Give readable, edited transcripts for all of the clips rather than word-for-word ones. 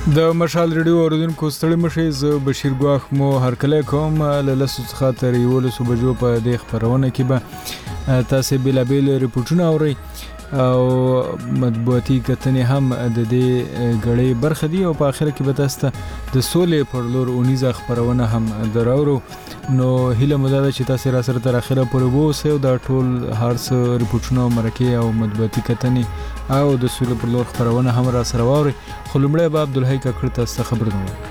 د مشال ریډیو اوریدونکو ستړي مشي زه بشیر ګواخ مو هرکله کوم له لسو څخه تر 11 بجو په دې خبرونه کې به تاسو بلابل ریپورتونه اورئ او مطبوعاتي کتنې هم د دې غړې برخه دي او په اخر کې به تاسو د سولې پر لور اونیزه خبرونه هم دراورو نو هله مدده چې تاسو را سره تر اخره پورې وو سو د ټول هارس ریپورتونه مرکه او مطبوعاتي کتنې او د سولې پر لور خبرونه هم را سره واوري خو لمړی به عبدالحی کاکړ تاسو خبرونه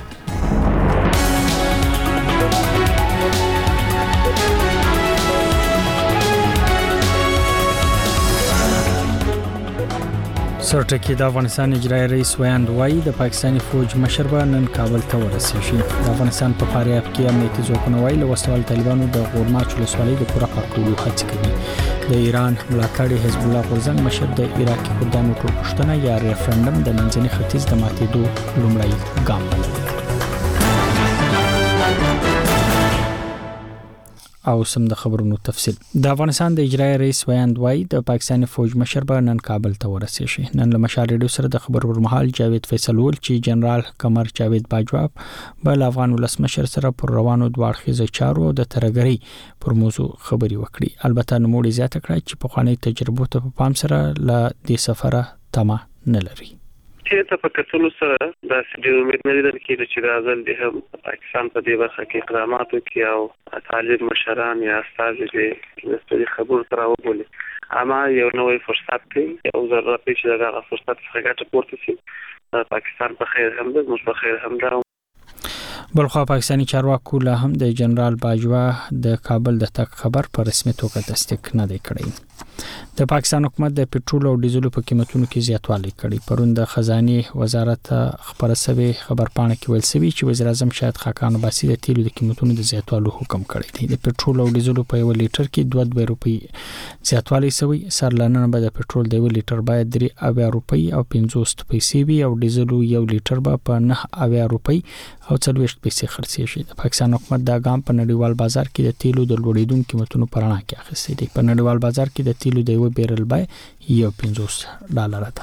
سرټکی د افغانستان اجرایی رئیس ویاند وایي د پاکستاني فوج مشر به نن کابل ته ورسیږي د افغانستان په فاریاب کې امنیتي ځواکونه وایي له وسوال طالبانو د غورماچ ولسوالۍ د پوره پاکولو هڅه کوي د ایران ملاتړي حزب الله غورزنګ مشر د عراقي کردانو ټولپوښتنه یا ریفرندم د منځني ختیځ د ماتېدو لومړی ګام بللی او سم د خبرونو تفصیل د افغانستان د اجرایی رئیس ویاند وایي د پاکستاني فوج مشر به نن کابل ته ورسیږي نن له مشال ریډیو سره د خبر پر مهال جاوید فیصل ول چې جنرال قمر جاوید باجوا بل افغان ولسمشر سره پر روانو دواړخیزه چارو د ترګری پر موضوع خبري وکړي البته نوموړي زیاته کړه چې په خواني تجربو ته په پام سره له دې سفره تمه نه لري چې ته په کتلو سره د سړي امید نه لري چې راځل دي هم پاکستان په دې برخه کې اقدامات وکړي او طالب مشران یا استاد دې د خبرو تر وګولي اما یو نوې فرصت دی او زه راپېښ دغه فرصت څخه ګټه پورته شي پاکستان په خیر هم ده موږ په خیر هم ده بلخو پاکستانی چارواکو له هم د جنرال باجوا د کابل د تک خبر په رسمي توګه تصدیق نه دی کړی د پاکستان حکومت د پټرول او ډیزلو په قیمتونو کې زیاتوالی کړی پرون د خزانه وزارت خبر سوي خبرپاڼه کې ویل سوي چې وزیر اعظم شاهد خاقان عباسي د تیلو د قیمتونو د زیاتوالي حکم کړی دی د پټرول او ډیزلو په 1 لیټر کې 2 روپۍ زیاتوالی سوي سرلانه به د پټرول د 1 لیټر باید 3 روپۍ او 50 پیسې وي او ډیزلو 1 لیټر به په 9 روپۍ او 40 پیسې خرڅ شي د پاکستان حکومت دا ګام په نړیوال بازار کې د تیلو د لوړېدونکو قیمتونو پر اړه کې اخیستی دی په نړیوال بازار کې د تیلو د بیرل بای $50 ده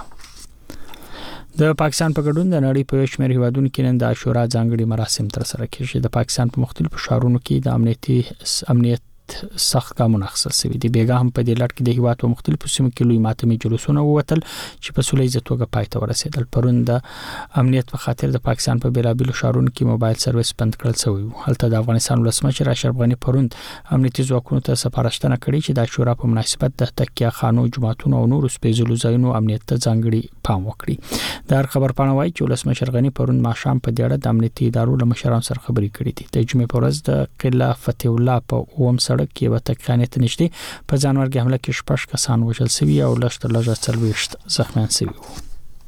د پاکستان په ګډون د نړۍ په شمېر هیوادونو کې نن د عاشورا ځانګړي مراسم تر سره کیږي د پاکستان په مختلفو ښارونو کې د امنیت سخت ګامونه اخیستل شوي دي بیګا هم په دې لړ کې د هیواد په مختلفو سیمو کې لوی ماتمي جلوسونه ووتل چې په سولې توګه پای ته ورسېدل پرون د امنیت په خاطر د پاکستان په بیلابل ښارونو کې موبایل سرویس بند کړل شوی و هلته د افغانستان ولسمشر اشرف غنی پرون امنیتي ځواکونو ته سپارښتنه کړې چې د عاشورا په مناسبت د تکیه خانو جماعتونو او نورو سپېڅلو ځایونو امنیت ته ځانګړي پام وکړي د هر خبرپاڼه وايي چې ولسمشر غنی پرون ماښام په دې اړه د امنیتي ادارو له مشرانو سره خبرې کړې دي د جمعې په ورځ د قلعه فتح الله په اوم سړک کې وته ته نشته په ځانورګي حمله کې 6 کسان وژل شوي او لږ 40 زخمیان شوي وو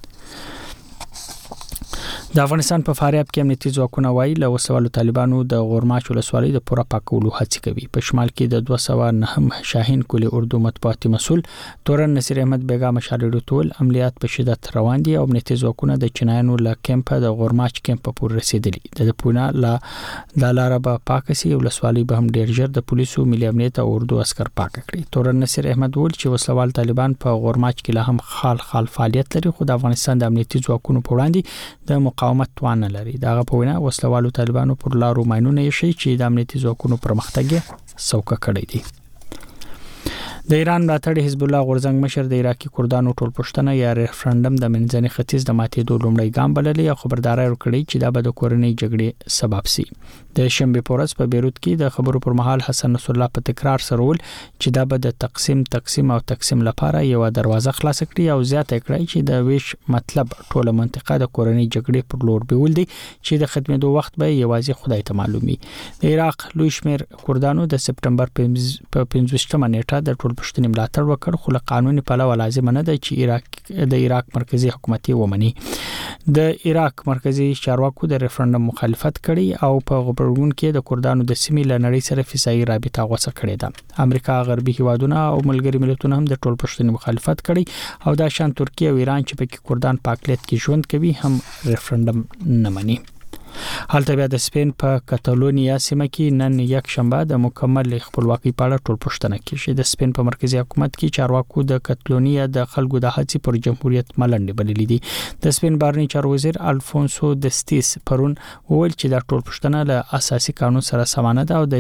د افغانستان په فاریاب کې امنیتي ځواکونه وایي له وسوالو طالبانو د غورماچ ولسوالۍ د پوره پاکولو هڅه کوي په شمال کې د 209 شاهین کلی اردو مطبوعاتي مسول تورن نصیر احمد بیگا مشالډو ټول عملیات په شدت روان دي او امنیتي ځواکونه د چنایانو له کیمپ د غورماچ کیمپ پورې رسیدلي د پونه لا لاره په پاکسي ولسوالۍ به هم ډیر ژر د پولیسو ملي امنیت او اردو عسكر پاک کړي تورن نصیر احمد ول چې وسوال طالبان په غورماچ کې له هم خال فعالیت لري خو د افغانستان د امنیتي ځواکونو په وړاندې د مقاومت توان نه لري داغه په وینا وسلوالو طالبانو پر لارو ماينونه یې شي چې د امنیتي ځواکونو پرمختګ سوکه کړی دی د ایران ملاتړي حزب الله غورزنګ مشر د عراقي کردانو ټولپوښتنه یا ریفرندم د منځني ختیځ د ماتېدو لومړی ګام بللی او خبرداري ورکړي چې دا به د کورنۍ جګړې سبب شي د شنبه پورز په بیروت کې د خبرو پر مهال حسن نصر الله په تکرار سره ول چې دا به د تقسیم لپاره یو دروازه خلاص کړي او زیاته کړي چې د ویش مطلب ټوله منطقه د کورنۍ جګړې پر لور بیول دي چې د ختمېدو وخت به یوازې خدای ته معلومي د عراق لوی شمیر کردانو د سپټمبر په 15مه نیټه د ټولپوښتنې ملاتړ وکړ خو له قانوني پلوه لازم نه ده چې د عراق مرکزی حکومت ومني د عراق مرکزی چارواکو د ریفرندم مخالفت کړي او په غبرګون کې د کردانو د سیمې له نړۍ سره فضایي رابطه غوڅه کړې ده امریکا غربي هیوادونه او ملګری ملتونه هم د ټولپوښتنې مخالفت کړي او د شان ترکیه او ایران چې په کردان په اقلیت کې ژوند کوي هم ریفرندم نه مني هلته بیا د سپین په کاتالونیا سیمه کې نن یک شنبه د مکمل خپلواکي په اړه ټول پوښتنه کیږي. د سپین په مرکزی حکومت کې چارواکو د کاتالونیا د خلکو د هڅې پر جمهوریت ملنډې بللې دي. د سپین بهرنی چارو وزیر الفونسو دستیس پرون وویل چې دا ټول پوښتنه له اساسي قانون سره سمانه ده او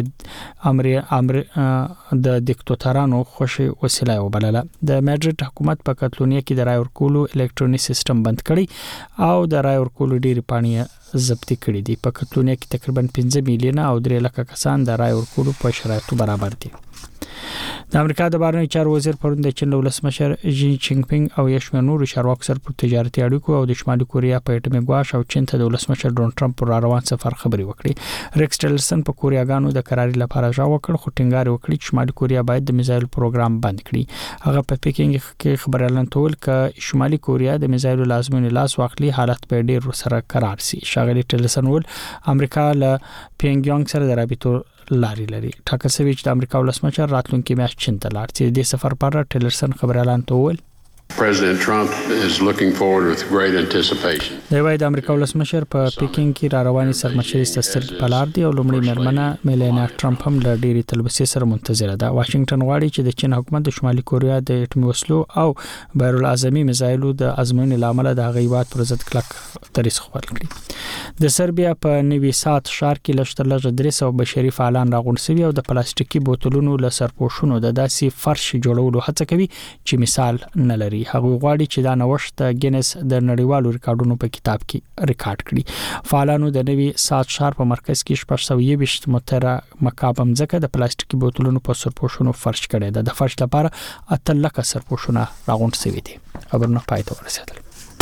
د دیکتاتورانو خوشي وسیله وبلله. د میډرډ حکومت په کاتالونیا کې د رای ورکولو الکترونیک سیستم بند کړی او د رای ورکولو ډېری پاڼې ضبط کړي دي. په کاتالونیا کې تقریبا 15 میلیونه او 3 لک کسان د رای ورکولو په شرایطو برابر دي. د امریکا د بهرنی چارو وزیر پرون د چین ولسمشر جی جینګ پینګ او یشمن نور چارواکو سره پر تجارتي اړیکو او د شمالي کوریا په اټومي ګواښ او چین ته د ولسمشر ډونالد ټرمپ پر روان سفر خبري وکړي. ریکس ټیلرسن په کوریاګانو د قراري لپاره ژا وکړ خو ټینګار وکړي چې شمالي کوریا باید د میزایل پروګرام بند کړي. هغه په پیکینګ کې خبريالان تول ک شمالي کوریا د میزایل لازمي لاس واخلي حالت په ډیر سره قرار سي. شاغلي ټیلرسن ول امریکا له پینګ یانګ سره د رابطو لاري لري. ټاکل شوی چې د امریکا ولسمشر راتلونکي میاشت چین ته لاړ شي. د سفر پر ټیلرسن خبريالان ته وویل President Trump is looking forward with great anticipation. د امریکا ولسمشر په پیکینګ کې را رواني سرمشري ستر پلار دی او لومړی مرمنه میلانیا ټرمپ هم د ډېری تلبسې سره منتظره ده. واشنگټن غواړي چې د چین حکومت د شمالي کوریا د اټومي وسلو او بیر الاعظمي میزایلو د ازموینې لامل د غیبات پر ضد کلک دریځ خپل کړي. د سربیا په نوي سات ښار کې لشتر لږ درس او بشري فعالان راغونډ شوي او د پلاستیکي بوتلونو له سرپوښونو د داسې فرش جوړولو هڅه کوي چې مثال نه لري. هغه غواړي چې دا نوښت د ګینس د نړیوالو ریکارډونو په کتاب کې ریکارډ کړي. فعالانو د نوي سات ښار په مرکز کې 620 متره مکعب ځمکه د پلاستیکي بوتلونو په سرپوښونو فرش کړي ده. د فرش لپاره 8 لک سرپوښونه راغونډ شوي دي. خبرونه پای ته ورسېدل.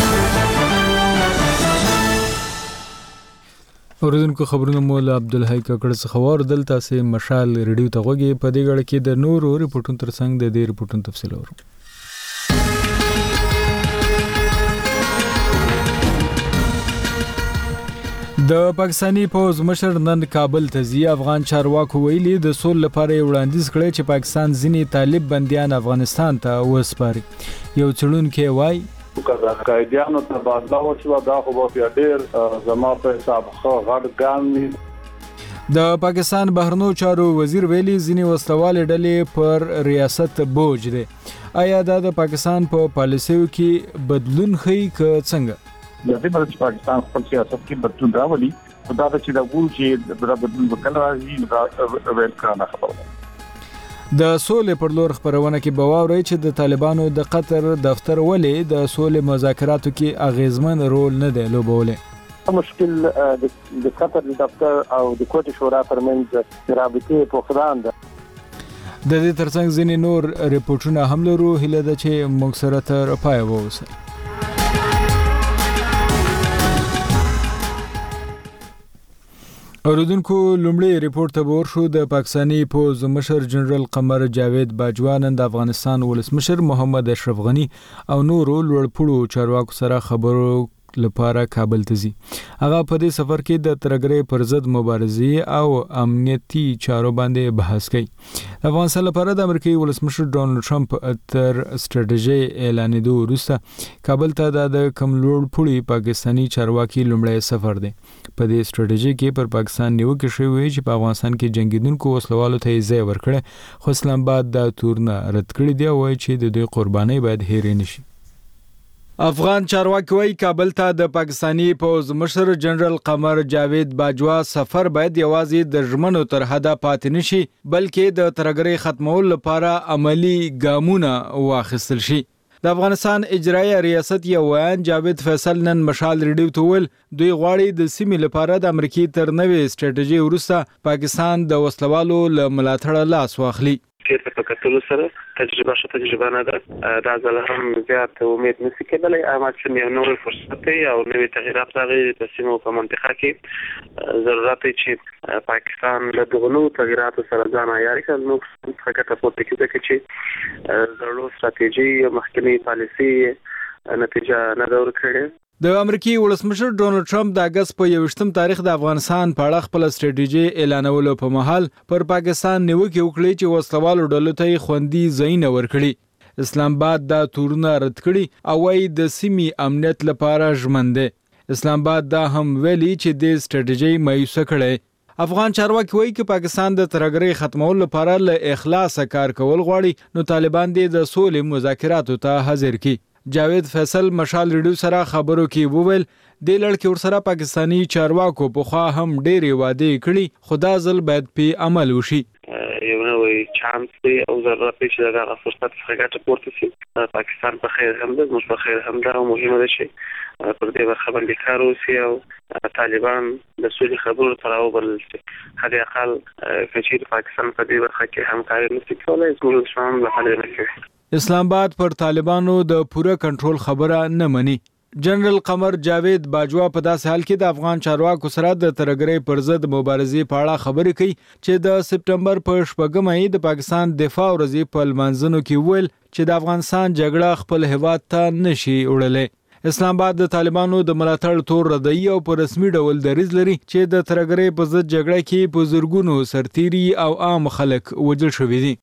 اوریدونکو خبرونه مول عبدالحی ککړ څخه واردل. تاسو مشال ریډیو ته غوږی. په دې غړ کې د نورو ریپورتونو ترڅنګ د دې ریپورتونو تفصیل اورو. د پاکستانی پوز مشر نن کابل ته ځي. افغان چارواکو ویلي د سول لپاره وړاندیز کړی چې پاکستان ځینې طالب بنديان افغانستان ته وسپاري. یو څړونکو وایي قائدانو تبادله وشو دا خو په ډیر زما په حساب خو غټ ګام. د پاکستان بهرنیو چارو وزیر ویلي ځینې وسلوال ډلې پر ریاست بوج دي. آیا دا د پاکستان په پالیسیو کې بدلون ښيي که څنګه؟ د دې پر پاکستان خپل سیاست کې بدلون راولي. دا چې دا ګول چې د بدلون وکړ راځي دا ویل کړه خبره. د سولې پر لور خبرونه کې بواوري چې د طالبانو د قطر دفتر ولې د سولې مذاکراتو کې اغیزمن رول نه دی لوبوله. مشکل د قطر دفتر او د کوټې شورا ترمنځ رابطې په فدان ده. د دې ترڅنګ ځینې نور ریپورتونه هم لرو. هله ده چې موږ سره تر پای ووسه. اوریدونکو لومړی ریپورت ته ورشو. د پاکستانی پوز مشر جنرال قمر جاوید باجوا نن د افغانستان ولسمشر محمد اشرف غنی او نورو لوړپوړو چارواکو سره خبرو لپاره کابل ته ځي. هغه په دې سفر کې د ترګرې پر ضد مبارزې او امنیتي چارو باندې بحث کوي. افغانستان لپاره د امریکایي ولسمشر ډونالد ټرمپ تر ستراتیژي اعلانېدو وروسته کابل ته د کم لوړپوړي پاکستانی چارواکي لومړی سفر دی. په دې ستراتیژي کې پر پاکستان نیوکه شوې چې په افغانستان کې جنگیدونکو وسلوالو ته یې ځای ورکړي، خو اسلام آباد دا تورنه رد کړی دی او وایي چې د دوی قرباني باید هېر نشي. افغان چارواکي وایي کابل ته د پاکستانی پوز مشر جنرال قمر جاوید باجوا سفر باید یوازې د ژمنو تر حده پاتې نشي بلکې د ترګرۍ ختمولو لپاره عملی ګامونه واخیستل شي. د افغانستان اجرایي ریاست یو ویان جاوید فیصل نن مشال ریډیو ته ویل دوی غواړي د سیمې لپاره د امریکای تر نوې ستراتیژي وروسته پاکستان د وسلوالو له ملاتړ لاس واخلي. چې په کتلو سره تجربه نه ده دا ځل هم زیات امید نشي کېدلی. اما چې یو نور فرصت او نوې تغیرات راغلي د سیمو په منطقه کې ضرورت چې پاکستان له دغو تغیراتو سره ځان عیار کړي. نو څنګه تاسو ته کې چې ضروري ستراتیژي مخکنی پالیسي نتیجه نه ورکړي. د امریکای ولسمشر ډونالد ټرمپ د اگست په 21م تاریخ د افغانستان په اړه خپل ستراتیژي اعلانولو په مهال پر پاکستان نیوکه وکړي چې وسلوالو ډلو ته خوندي ځایونه ورکړي. اسلام آباد دا تورونه رد کړي او وايي د سیمې امنیت لپاره ژمن دی. اسلام آباد دا هم ویلي چې د سټریټیجي مایوسه کړي افغان چارواکي وایي چې پاکستان د ترهګرۍ ختمولو لپاره له اخلاصه کار کول غواړي نو طالبان د سولې مذاکراتو ته حاضر کړي جاوید فیصل مشال ریډیو سره خبرو کې وویل د لړکې ورسره پاکستانی چارواکو په خوا هم ډېرې وعدې کړي خدا ځل باید په عمل وشي یو نوې چانس دی او ضرورت دی چې دا فرصت څخه ګټه پورته شي پاکستان په خیر هم ده موږ په خیر هم ده او مهمه ده چې پر دې برخه باندې کار وشي او طالبان د سولې خبرو تر اوبل شي هغه اقل چې پاکستان په دې برخه کې همکاري نشي کولای زموږ شمن له حل نه کوي اسلام آباد پر طالبانو د پوره کنټرول خبره نه مني جنرال قمر جاوید باجوا په داسې حال کې د افغان چارواکو سره د ترهګرۍ پر ضد مبارزې په اړه خبرې کوي چې د سپټمبر په 8مه د پاکستان دفاع ورځې په لمانځنو کې ویل چې د افغانستان جګړه خپل هیواد ته نشي وړلای اسلام آباد د طالبانو د ملاتړ تور ردی او په رسمي ډول دریځ لري چې د ترهګرۍ په ضد جګړه کې په زورګونو سرتيري او عام خلک وژل شوي دي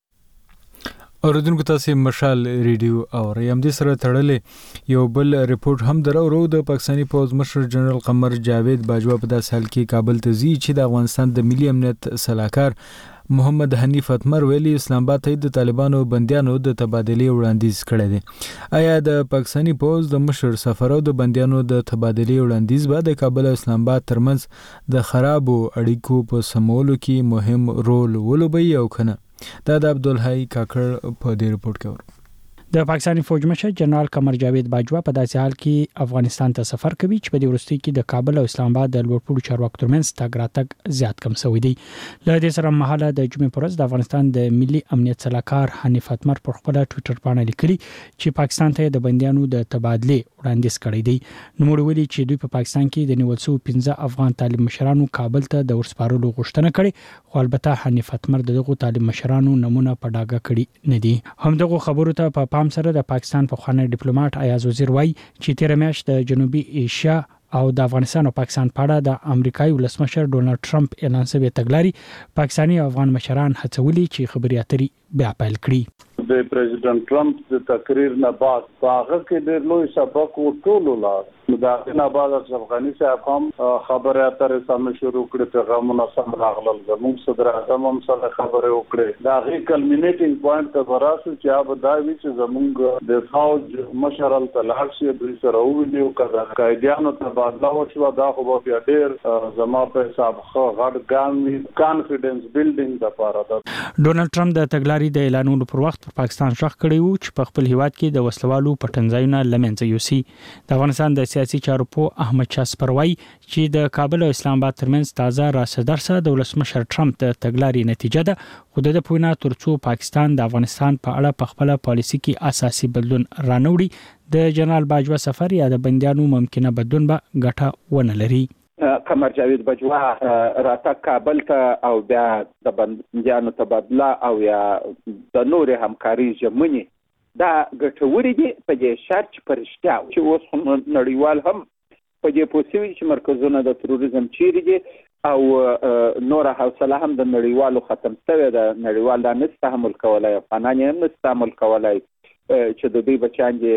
اوریدونکو تاسو مشال ریډیو او ریم دي سره تړلې یو بل ریپورت هم درو د پاکستاني پوز مشر جنرال قمر جاوید باجوا په داسې حال کې کابل ته ځي چې د افغانستان د ملي امنیت صلاحکار محمد حنیف اتمر ویلي اسلام آباد ته د طالبانو بندیانو د تبادلې وړاندیز کړی دی آیا د پاکستاني پوز د مشر سفر او د بندیانو د تبادلې وړاندیز به د کابل او اسلام آباد ترمنځ د خرابو اړیکو په سمولو کې مهم رول ولوبي او کنه دا د عبدالحی کاکړ په دې رپورت کې ور د پاکستاني فوج مشر جنرال قمر جاوید باجوا په داسې حال کې افغانستان ته سفر کوي چې په دې وروستي کې د کابل او اسلام آباد د لوړپوړو چارواکو ترمنځ تګ راتګ زیات کم شوی دی له دې سره مهاله د جمعې پر ورځ د افغانستان د ملي امنیت صلاحکار حنیف اتمر پر خپل ټوئیټر باندې لیکلي چې پاکستان ته د بندیانو د تبادلې وړاندیز کړی دی نو ویلي چې دوی په پاکستان کې د نیول شوی 15 افغان طالب مشرانو کابل ته د ورسپارلو غوښتنه کړې خو البته حنیف اتمر دغه طالب مشرانو نمونه په ډاګه کړی نه دي هم دغه خبرو ته په پام سره د پاکستان په خوانی ډیپلوماټ ایاز وزیر وای چې تیر میاشت د جنوبي ایشیا او د افغانستان او پاکستان په اړه د امریکایي ولسمشر ډونالد ټرمپ اعلان شوی تګلاري پاکستاني او افغان مشران هڅولي چې خبري اترې بیا پیل کړي د پریزیدنت ټرمپ د تقریر نه بعد هغه کې ډېر لوی سبق ورټولو لار دا نه بعد افغاني صاحب هم خبره اترې سم شروع کړې پیغامونه سم راغلل زموږ صدر اعظم هم سره خبره وکړه دا غي کلمینیټینګ پوینټ ته وراسو چې هغه دا وی چې زموږ د فوج مشرل تلار شي د سره ویلو کړه قائدانو تبادله وشو دا خو بیا ډېر زما په حساب غړ ګامي کانفیډنس بیلډینګ لپاره ده ډونالد ټرمپ د تګلاري د اعلانولو پر وخت پاکستان شخ کړی وو چې په خپل هیواد کې د وسلوالو پټنځایونه لمنځه یوسي د افغانستان د سیاسي چارو په احمد شاه سپروي چې د کابل او اسلام آباد ترمنځ تازه راصدرسه د ولسمشر ټرمپ د تګلاري نتیجه ده خو د پوینا ترڅو پاکستان د افغانستان په اړه په خپل پالیسي کې اساسي بدلون رانوړي د جنرال باجوا سفر یا د بندیانو ممکنه بدلون به ګټه ونه لري قمر جاوید باجوا راته کابل ته او بیا د بندیانو تبادله او یا د نور همکاري ژمنې دا ګټوري دي په دې شرط چې پرشتیا چې اوس نړیوال هم په دې پوسوي چې مرکزونه د تروریزم چیرې دي او نور حوصله هم د نړیوالو ختم شوی د نړیوال د نستحمل کولای افغانان هم نستحمل کولای چې د دوی بچان دي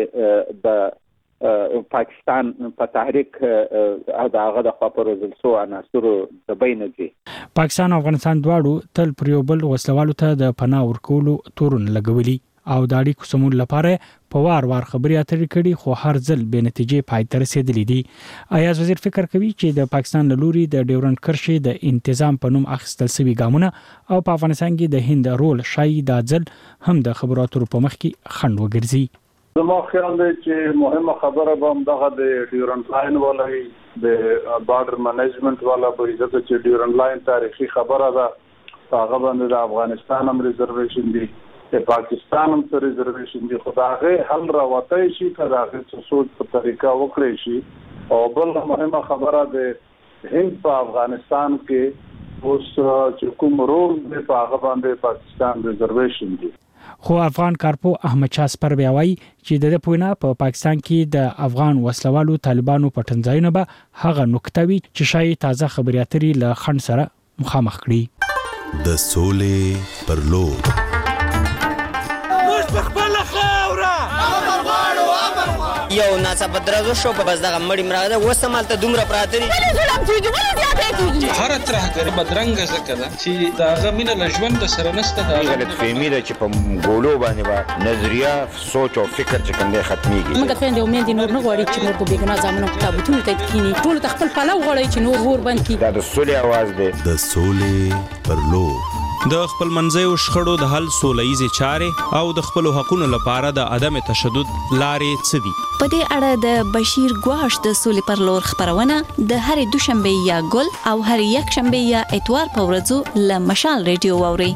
د پاکستان په تحریک او دغه د خبرو زلسو عناصر د بین دي پاکستان او افغانستان دواړو تل پر یو بل وسلوالو ته د پناه ورکولو تورن لګولي او د اړیکو سمون لپاره په وار خبري اترې کړي خو هر ځل به نتیجې پای ته رسیدلې دي ایاز وزیر فکر کوي چې د پاکستان لوري د ډیورنډ کرښې د انتظام په نوم اخیستل شوی ګامونه او په افغانستان کې د هند رول شای د ځل هم د خبراتو په مخ کې خنډ وګرځي زما خیال دی چې مهمه خبره به هم دغه د ډیورنډ لاین ولای د بارډر منیجمنت والا به عزت چې ډیورنډ لاین تاریخي خبره ده هغه باندې د افغانستان هم ریزرویشن دي د پاکستان هم څه ریزرویشن دي خو دا هغه حل راوتی شي که دا هغه سوچ په طریقه وکړي شي او بل مهمه خبره د هند په افغانستان کې اوس چې کوم رول دی په هغه باندې پاکستان ریزرویشن دي خو افغان کارپو احمد شاه سپر بیا وایي چې د پوینا په پاکستان کې د افغان وسلوالو طالبانو پټنځایونه به هغه نقطه وي چې شای تازه خبري اترې له خنډ سره مخامخ کړي د سولې پر لور یو ناڅاپه درزو شو په بس دغه مړی مرغه وسمال ته دومره پراته دي هر ترهګر بدرنګ زکه چې داغه مینه لژوند سره نسته دا غلط فهمي ده چې په ګولو باندې با نظریه سوچ او فکر چې کوم ختميږي موږ ته د امید نور نه غواړي چې نور په بیګنا ځامنو کتابونه ته کینی ټول خپل پلو غواړي چې نور ور باندې دا د سولې आवाज ده د سولې پر لور د خپل منځي او شخړو د حل سولېزي چارې او د خپل حقوقو لپاره د عدم تشدد لارې څه دي په دې اړه د بشیر ګواش د سولې پر لور خبرونه د هرې دوشنبه یا ګل او هر یک شنبه یا اتوار په ورځو له مشال ریډیو واوري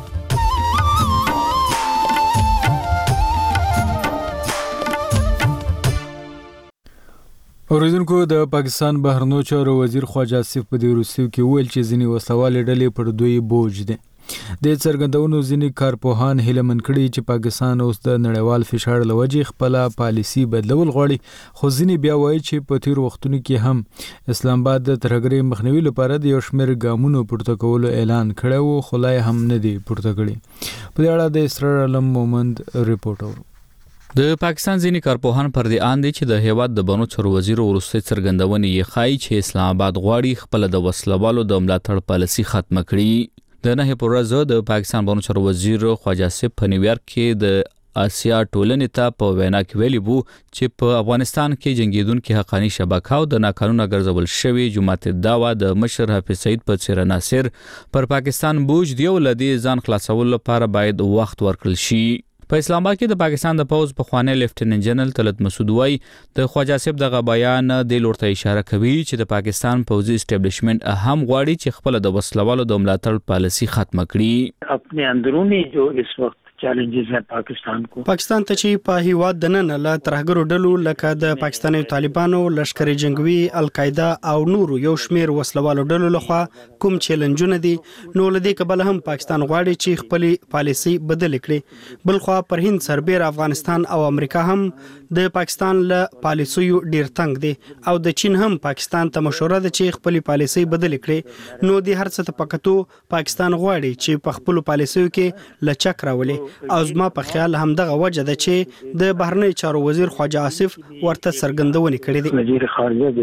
اوریدونکو د پاکستان بهرنیو چارو وزیر خواجه آصف په دې وروستیو کې ویل چې ځینې وسلوالې ډلې پر دوی بوج دي د څرګندونو ځینې کارپوهان هیله کړي چې پاکستان اوس د نړیوال فشار له وجې خپل پالیسي بدلول غواړي خو ځینې بیا وایي چې په تیر وختونو کې هم اسلام آباد د ترهګرۍ مخنیوي لپاره د یو شمېر ګامونو پورته کولو اعلان کړی و خو لا هم نه دی پورته کړی په دې اړه د اسرار علم مومند ریپورټ اورو د پاکستان ځینې کارپوهان پر دې اند چې د هیواد د بنو چارو وزیر ورسته څرګندونې یې ښایي چې اسلام آباد غواړي خپل د وسلوالو د ملاتړ پالیسي ختم کړي د نه په ورځ د پاکستان بنو چارو وزیر خواجه آصف په نیویارک کې د آسیا ټولنې ته په وینا کې ویلي وو چې په افغانستان کې جنگیدونکو حقانی شبکه او د ناقانونه ګرځول شوی جماعت دعوا د مشر حافظ سعید په څیر ناصر پر پاکستان بوج دی او لدی ځان خلاصول لپاره باید وخت ورکړل شي په اسلام آباد کې د پاکستان د پوز په خوانی لیفټیننټ جنرال طلعت مسعود وای د خواجه آصف دغه بیان د لورته اشاره کوي چې د پاکستان پوزي اسټابلیشمنت اهم غواړي چې خپل د وسلوالو د ملاتړ پالیسي ختم کړي خپل اندرونی جو اس وخت چیلنجز ہیں پاکستان کو پاکستان ته چې په هیواد د نن له ترهګرو ډلو لکه د پاکستاني طالبانو لشکري جنگوي القاعده او نورو یو شمیر وسلوالو ډلو لخوا کوم چیلنجونه دي نو لدې کبل هم پاکستان غواړي چې خپل پالیسي بدل کړي بل خو پر هند سربېر افغانستان او امریکا هم د پاکستان له پالیسیو ډیر تنگ دي او د چین هم پاکستان ته مشوره ده چې خپل پالیسي بدل کړي نو د هر څه ته پکتو پاکستان غواړي چې په خپل پالیسیو کې لچک راولي او زما په خیال هم دغه وجه ده چې د بهرنی چارو وزیر خواجه آصف ورته څرګندونې کړې دي وزیر خارجه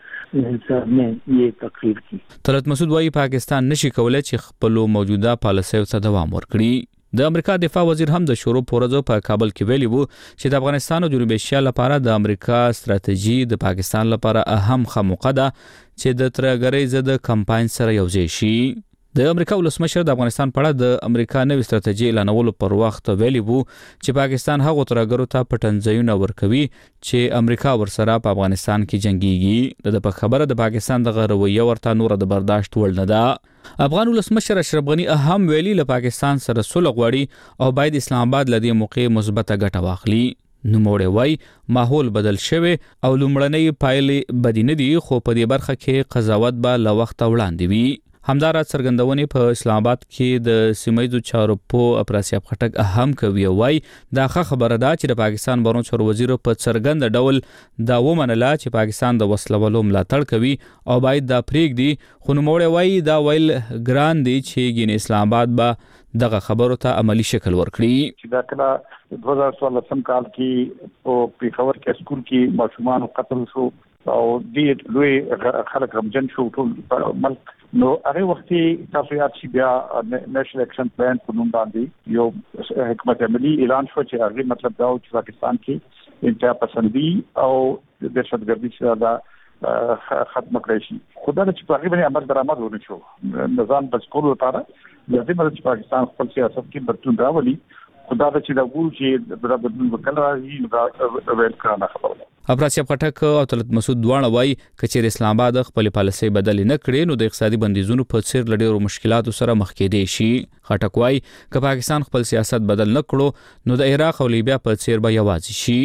دته یې تقریر کی طلعت مسعود وايي پاکستان نشي کولای چې خپل موجوده پالیسیو ته دوام ورکړي د امریکا دفاع وزیر هم د شروع پورزو په کابل کې ویلي وو چې د افغانستان او جنوب ایشیا لپاره د امریکا ستراتیژي د پاکستان لپاره اهم خموقه ده چې د ترهګرۍ ضد کمپاین سره یوځای شي د امریکا ولسمشر د افغانستان په اړه د امریکا نوې ستراتیژي اعلانولو پر وخت ویلي وو چې پاکستان هغه ترهګرو ته پټنځایونه ورکوي چې امریکا ورسره په افغانستان کې جنگيږي د خبره د پاکستان د غرویه ورته نور د برداشت وړ نه ده افغان ولسمشر اشرف غنی اهم ویلي له پاکستان سره صلح غواړي او باید اسلام آباد لدی موقع مثبت ګټه واخلي نوموړی وای ماحول بدل شوی او لومړنۍ پایلې بدینه دي خو په دې برخه کې قضاوت به له وخت وړاندې وي همدارا څرګندونې په اسلام آباد کې د سیمایي چارو په اپراسیاب خټک اهم کوي وای دا خبره ده چې د پاکستان بهرنیو چارو وزیر په څرګند ډول دا ومنله چې پاکستان د وسلوالو ملاتړ کوي او باید دا پریږدي خو نوموړی وای دا ویل ګران دي چې ګین اسلام آباد به دغه خبرو ته عملی شکل ورکړي چې دا کله 2016 کال کې په پیښور کې سکول کې ماشومان قتل شو او دې لوی خلک غمجن شو ټول ملک نو هغه وخت تاسو یاد شي بیا نېشنل اکشن پلان په نوم باندې یو حکمت عملی اعلان شو چې هغه مطلب دا و چې پاکستان کې انتها پسندي او دهشتګردي سره ختم کړی شي خدای چې په هغه باندې عمل درآمد ونه شو نظام بچکول لپاره لازم ده چې پاکستان خپل سیاست کې بدلون راولي خدای چې دا ګورو چې د بدلون وکړه راځي دا ویل کړه خبره افراسیاب خټک او طلعت مسعود دواړه وایي کچېر اسلام آباد خپل پالیسي بدل نه کړي نو د اقتصادي بندیزونو په څیر لډیرو مشکلاتو سره مخ کېدی شي خټک وایي چې پاکستان خپل سیاست بدل نه کړو نو د عراق او لیبیا په څیر به یوازې شي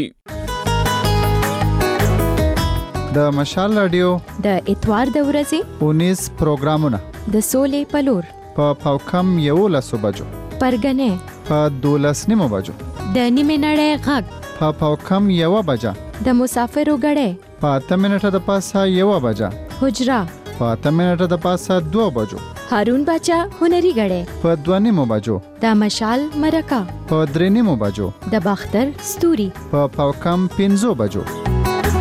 د مشال رادیو د اتوار د ورځې 19 پروګرامونه د سولې پلور په پاوکم 11 بجو پرګنې په 12 بجو د نیمه نړۍ غږ په پاوکم 1 بجه د مسافرو غړې په 8 منټه د پاسه 1 بجه حجرا په 8 منټه د پاسه 2 بجو هارون بچا هنري غړې په 2 بجو د مشال مرکه په 3 بجو د باختر ستوري په پاوکم 15 بجو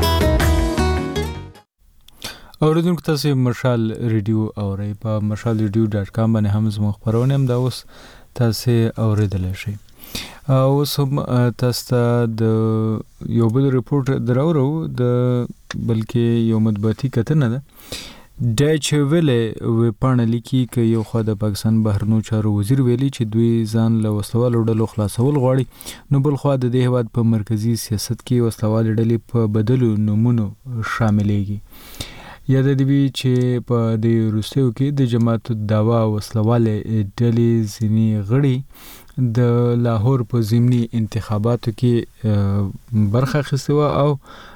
اوریدونکو تاسو مشال ریډیو اورئ په mashalradio.com باندې هم زموږ خبرونه هم دا اوس تاسو اوریدلی شئ. اوس هم تاسو د یو بل ریپورت دراورو د بلکې یو مطبوعاتي کتنه ده. ډایچ ویله وپاڼه لیکي چې یو خوا د پاکستان بهرنیو چارو وزیر ویلي چې دوی ځان له وسلوالو ډلو خلاصول غواړي، نو بل خوا د دې هیواد په مرکزی سیاست کې وسلوال ډلې په بدلو نومونو شاملېږي. یاد دی چې په د روسیو کې د جماعت الدعوا وسلواله ډلې ځینی غړي د لاهور په ضمني انتخاباتو کې برخه اخیسته او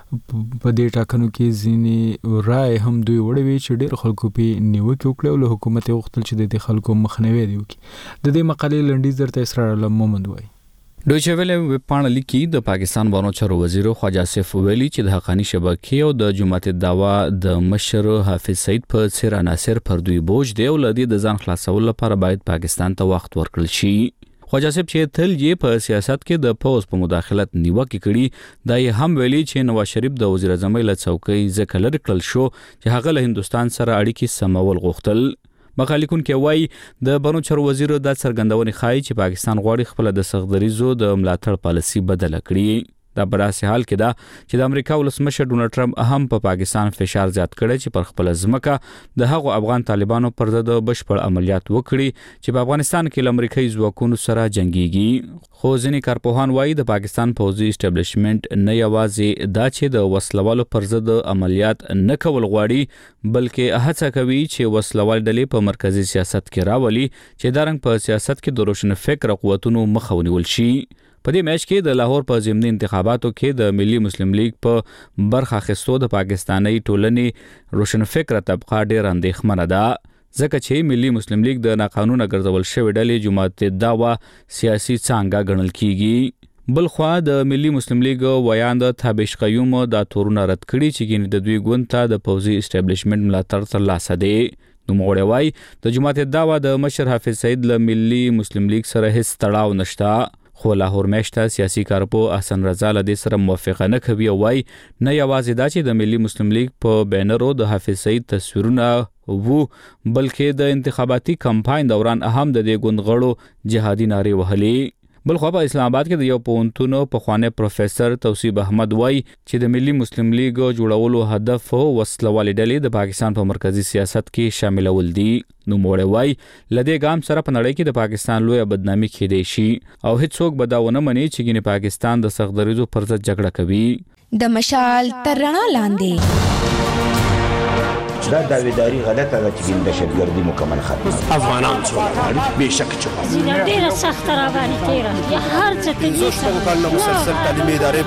په دې ټاکنو کې ځینی رائے هم دوی وړوي چې ډېر خلکو په نیوکه وکړه او حکومت غوښتل چې د خلکو مخنیوي وکړي. د دې مقالې لنډیز درته اسرار الله محمد وایي. ډویچه ویله وپاڼه لیکي د پاکستان بهرنیو چارو وزیر خواجه آصف ویلي چې د حقانی شبکې او د جماعت الدعوا د مشر حافظ سعید په څیر عناصر پر دوی بوج دی او لدی د ځان خلاصول لپاره باید پاکستان ته وخت ورکړل شي. خواجه آصف چې تل یې په سیاست کې د پوز په مداخلت نیوکه کړي، دا یې هم ویلي چې نواز شریف د وزیر اعظم له څوکۍ ځکه لرې کړل شو چې هغه له هندستان سره اړیکې سمول غوښتل. مخالفون کې وایي د بهرنیو چارو وزیر د څرګندونې ښایي چې پاکستان غواړي خپل د سختدریزو د ملاتړ پالیسي بدله کړي. دا په داسې حال کې ده چې د امریکا ولسمشر ډونالډ ټرمپ هم په پاکستان فشار زیات کړی چې پر خپل ځمکه د هغو افغان طالبانو پر ضد بشپړ عملیات وکړي چې په افغانستان کې له امریکایي ځواکونو سره جنگيږي. خو ځینې کارپوهان وایي د پاکستان پوځي اسټابلیشمنت نه یوازې دا چې د وسلوالو پر ضد عملیات نه کول غواړي، بلکې هڅه کوي چې وسلوال ډلې په مرکزی سیاست کې راولي چې دا رنګ په سیاست کې د روشن فکر قوتونو مخه ونیول شي. په دې میاشت کې د لاهور په ضمني انتخاباتو کې د ملي مسلم لیگ په برخه اخیستو د پاکستاني ټولنې روشن فکر طبقه ډېر اندېښمنه ده، ځکه چې ملي مسلم لیگ د ناقانونه ګرځول شوې ډلې جماعت الدعوا سیاسي څانګه ګڼل کیږي. بل خوا د ملي مسلم لیگ ویاند تابش قیوم دا تورونه رد کړي چې ګینه د دوی ګوند ته د پوځي اسټابلیشمنت ملاتړ ترلاسه دی. نوموړی وایي د جماعت الدعوا د مشر حافظ سعید له ملي مسلم لیگ سره هیڅ تړاو نشته. خو لاهور میشته سیاسي کارپو احسن رضا له دې سره موافقه نه کوي او وايي نه یوازې دا چې د ملي مسلم لیگ په بینرو د حافظ سعید تصویرونه وو، بلکې د انتخاباتي کمپاین دوران هم د دې ګوندغړو جهادي نارې وهلې. بل خو په اسلام آباد کې د یو پونتونو په خوانه پروفیسور توصیب احمد وای چې د ملي مسلم لیگ جوړولو هدف وسلوالې ډلې د پاکستان په مرکزی سیاست کې شاملول دي. نو موړ وای لدې ګام سره په نړۍ کې د پاکستان لوی بدنامي کېدې شي او هیڅوک به دا ونه مني چې ګینه پاکستان د سختدریزو پر ضد جګړه کوي. د مشال تر رڼا لاندې دا داویداری غلطه ده چې د دهشتګردي مکمل ختمه افغانان څو به شک چې ډیره سخت را باندې تیرا یا هر څه ته دې کله مسلسل تعلیمي ادارې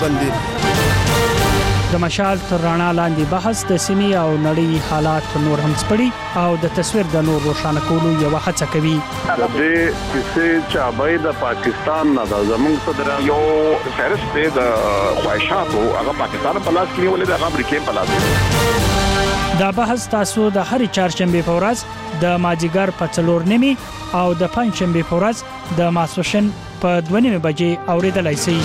باندې د مشال تر رڼا لاندې بحث د سیمې او نړۍ حالات نور هم سپړي او د تصویر د نور روښانه کولو یو هڅه کوي. د دې چې چابای د پاکستان نه د زمونږ صدر یو فهرست د خواهشاتو هغه پاکستان په لاس کې ولې د امریکا په لاس. دا بحث تاسو د هر چهارشنبه په ورځ د ماجیګر په 4:30 او د پنځشنبه په ورځ د ماسوشن په 2:30 بجې اوریدلای شئ.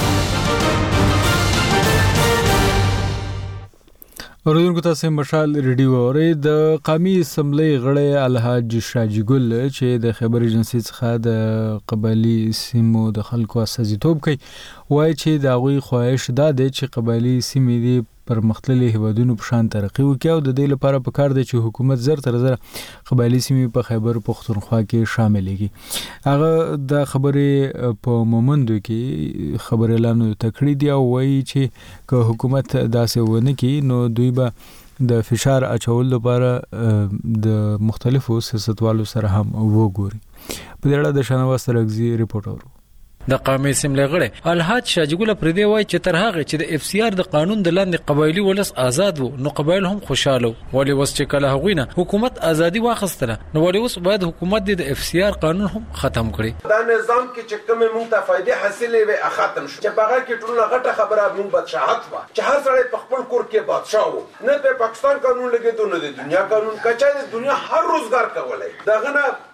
اوریدونکو تاسو مشال ریډیو اورئ. د قومي اسمبلی غړی الحاج شاجي ګل چې د خبر ایجنسی څخه د قبایلی سیمو د خلکو استازیتوب کوي وایي چې د هغوی خواهش دا دی چې قبایلی سیمې دي پرمختللي هیوادونو په شان ترقی وکړي او د دې لپاره پکار دی چې حکومت زر تر زر قبایلی سیمې په خیبر پختونخوا کې شاملېږي. هغه د خبرې په مومندو کې خبر اعلان تکړی دی او وایي چې که حکومت داسې ونه کړي نو دوی به د فشار اچول لپاره د مختلفو سیاستوالو سره هم وګوري. په دې اړه د شنواز ترغزي ریپورت اورو. د قومي اسمبلی غړی الحاج شاجي ګل پر دې وایي چې تر هغه چې د اف سی آر د قانون د لاندې قبایلی ولس آزاد وو نو قبایل هم خوشاله ولی وس چې کله هغوینه حکومت ازادي واخستله نو ولی اوس باید حکومت د اف سی آر قانون هم ختم کړي. دا نظام کې چې کوم مونږ ته فائدې حاصلې وي ختم شو چې باغه کې ټول غټه خبره مونږ بادشاہت وا چې هر سړی په خپل کور کې بادشاہ وو نه په پاکستان قانون لګیدو نه د دنیا قانون کچا د دنیا هر روزګار کولای داغه نه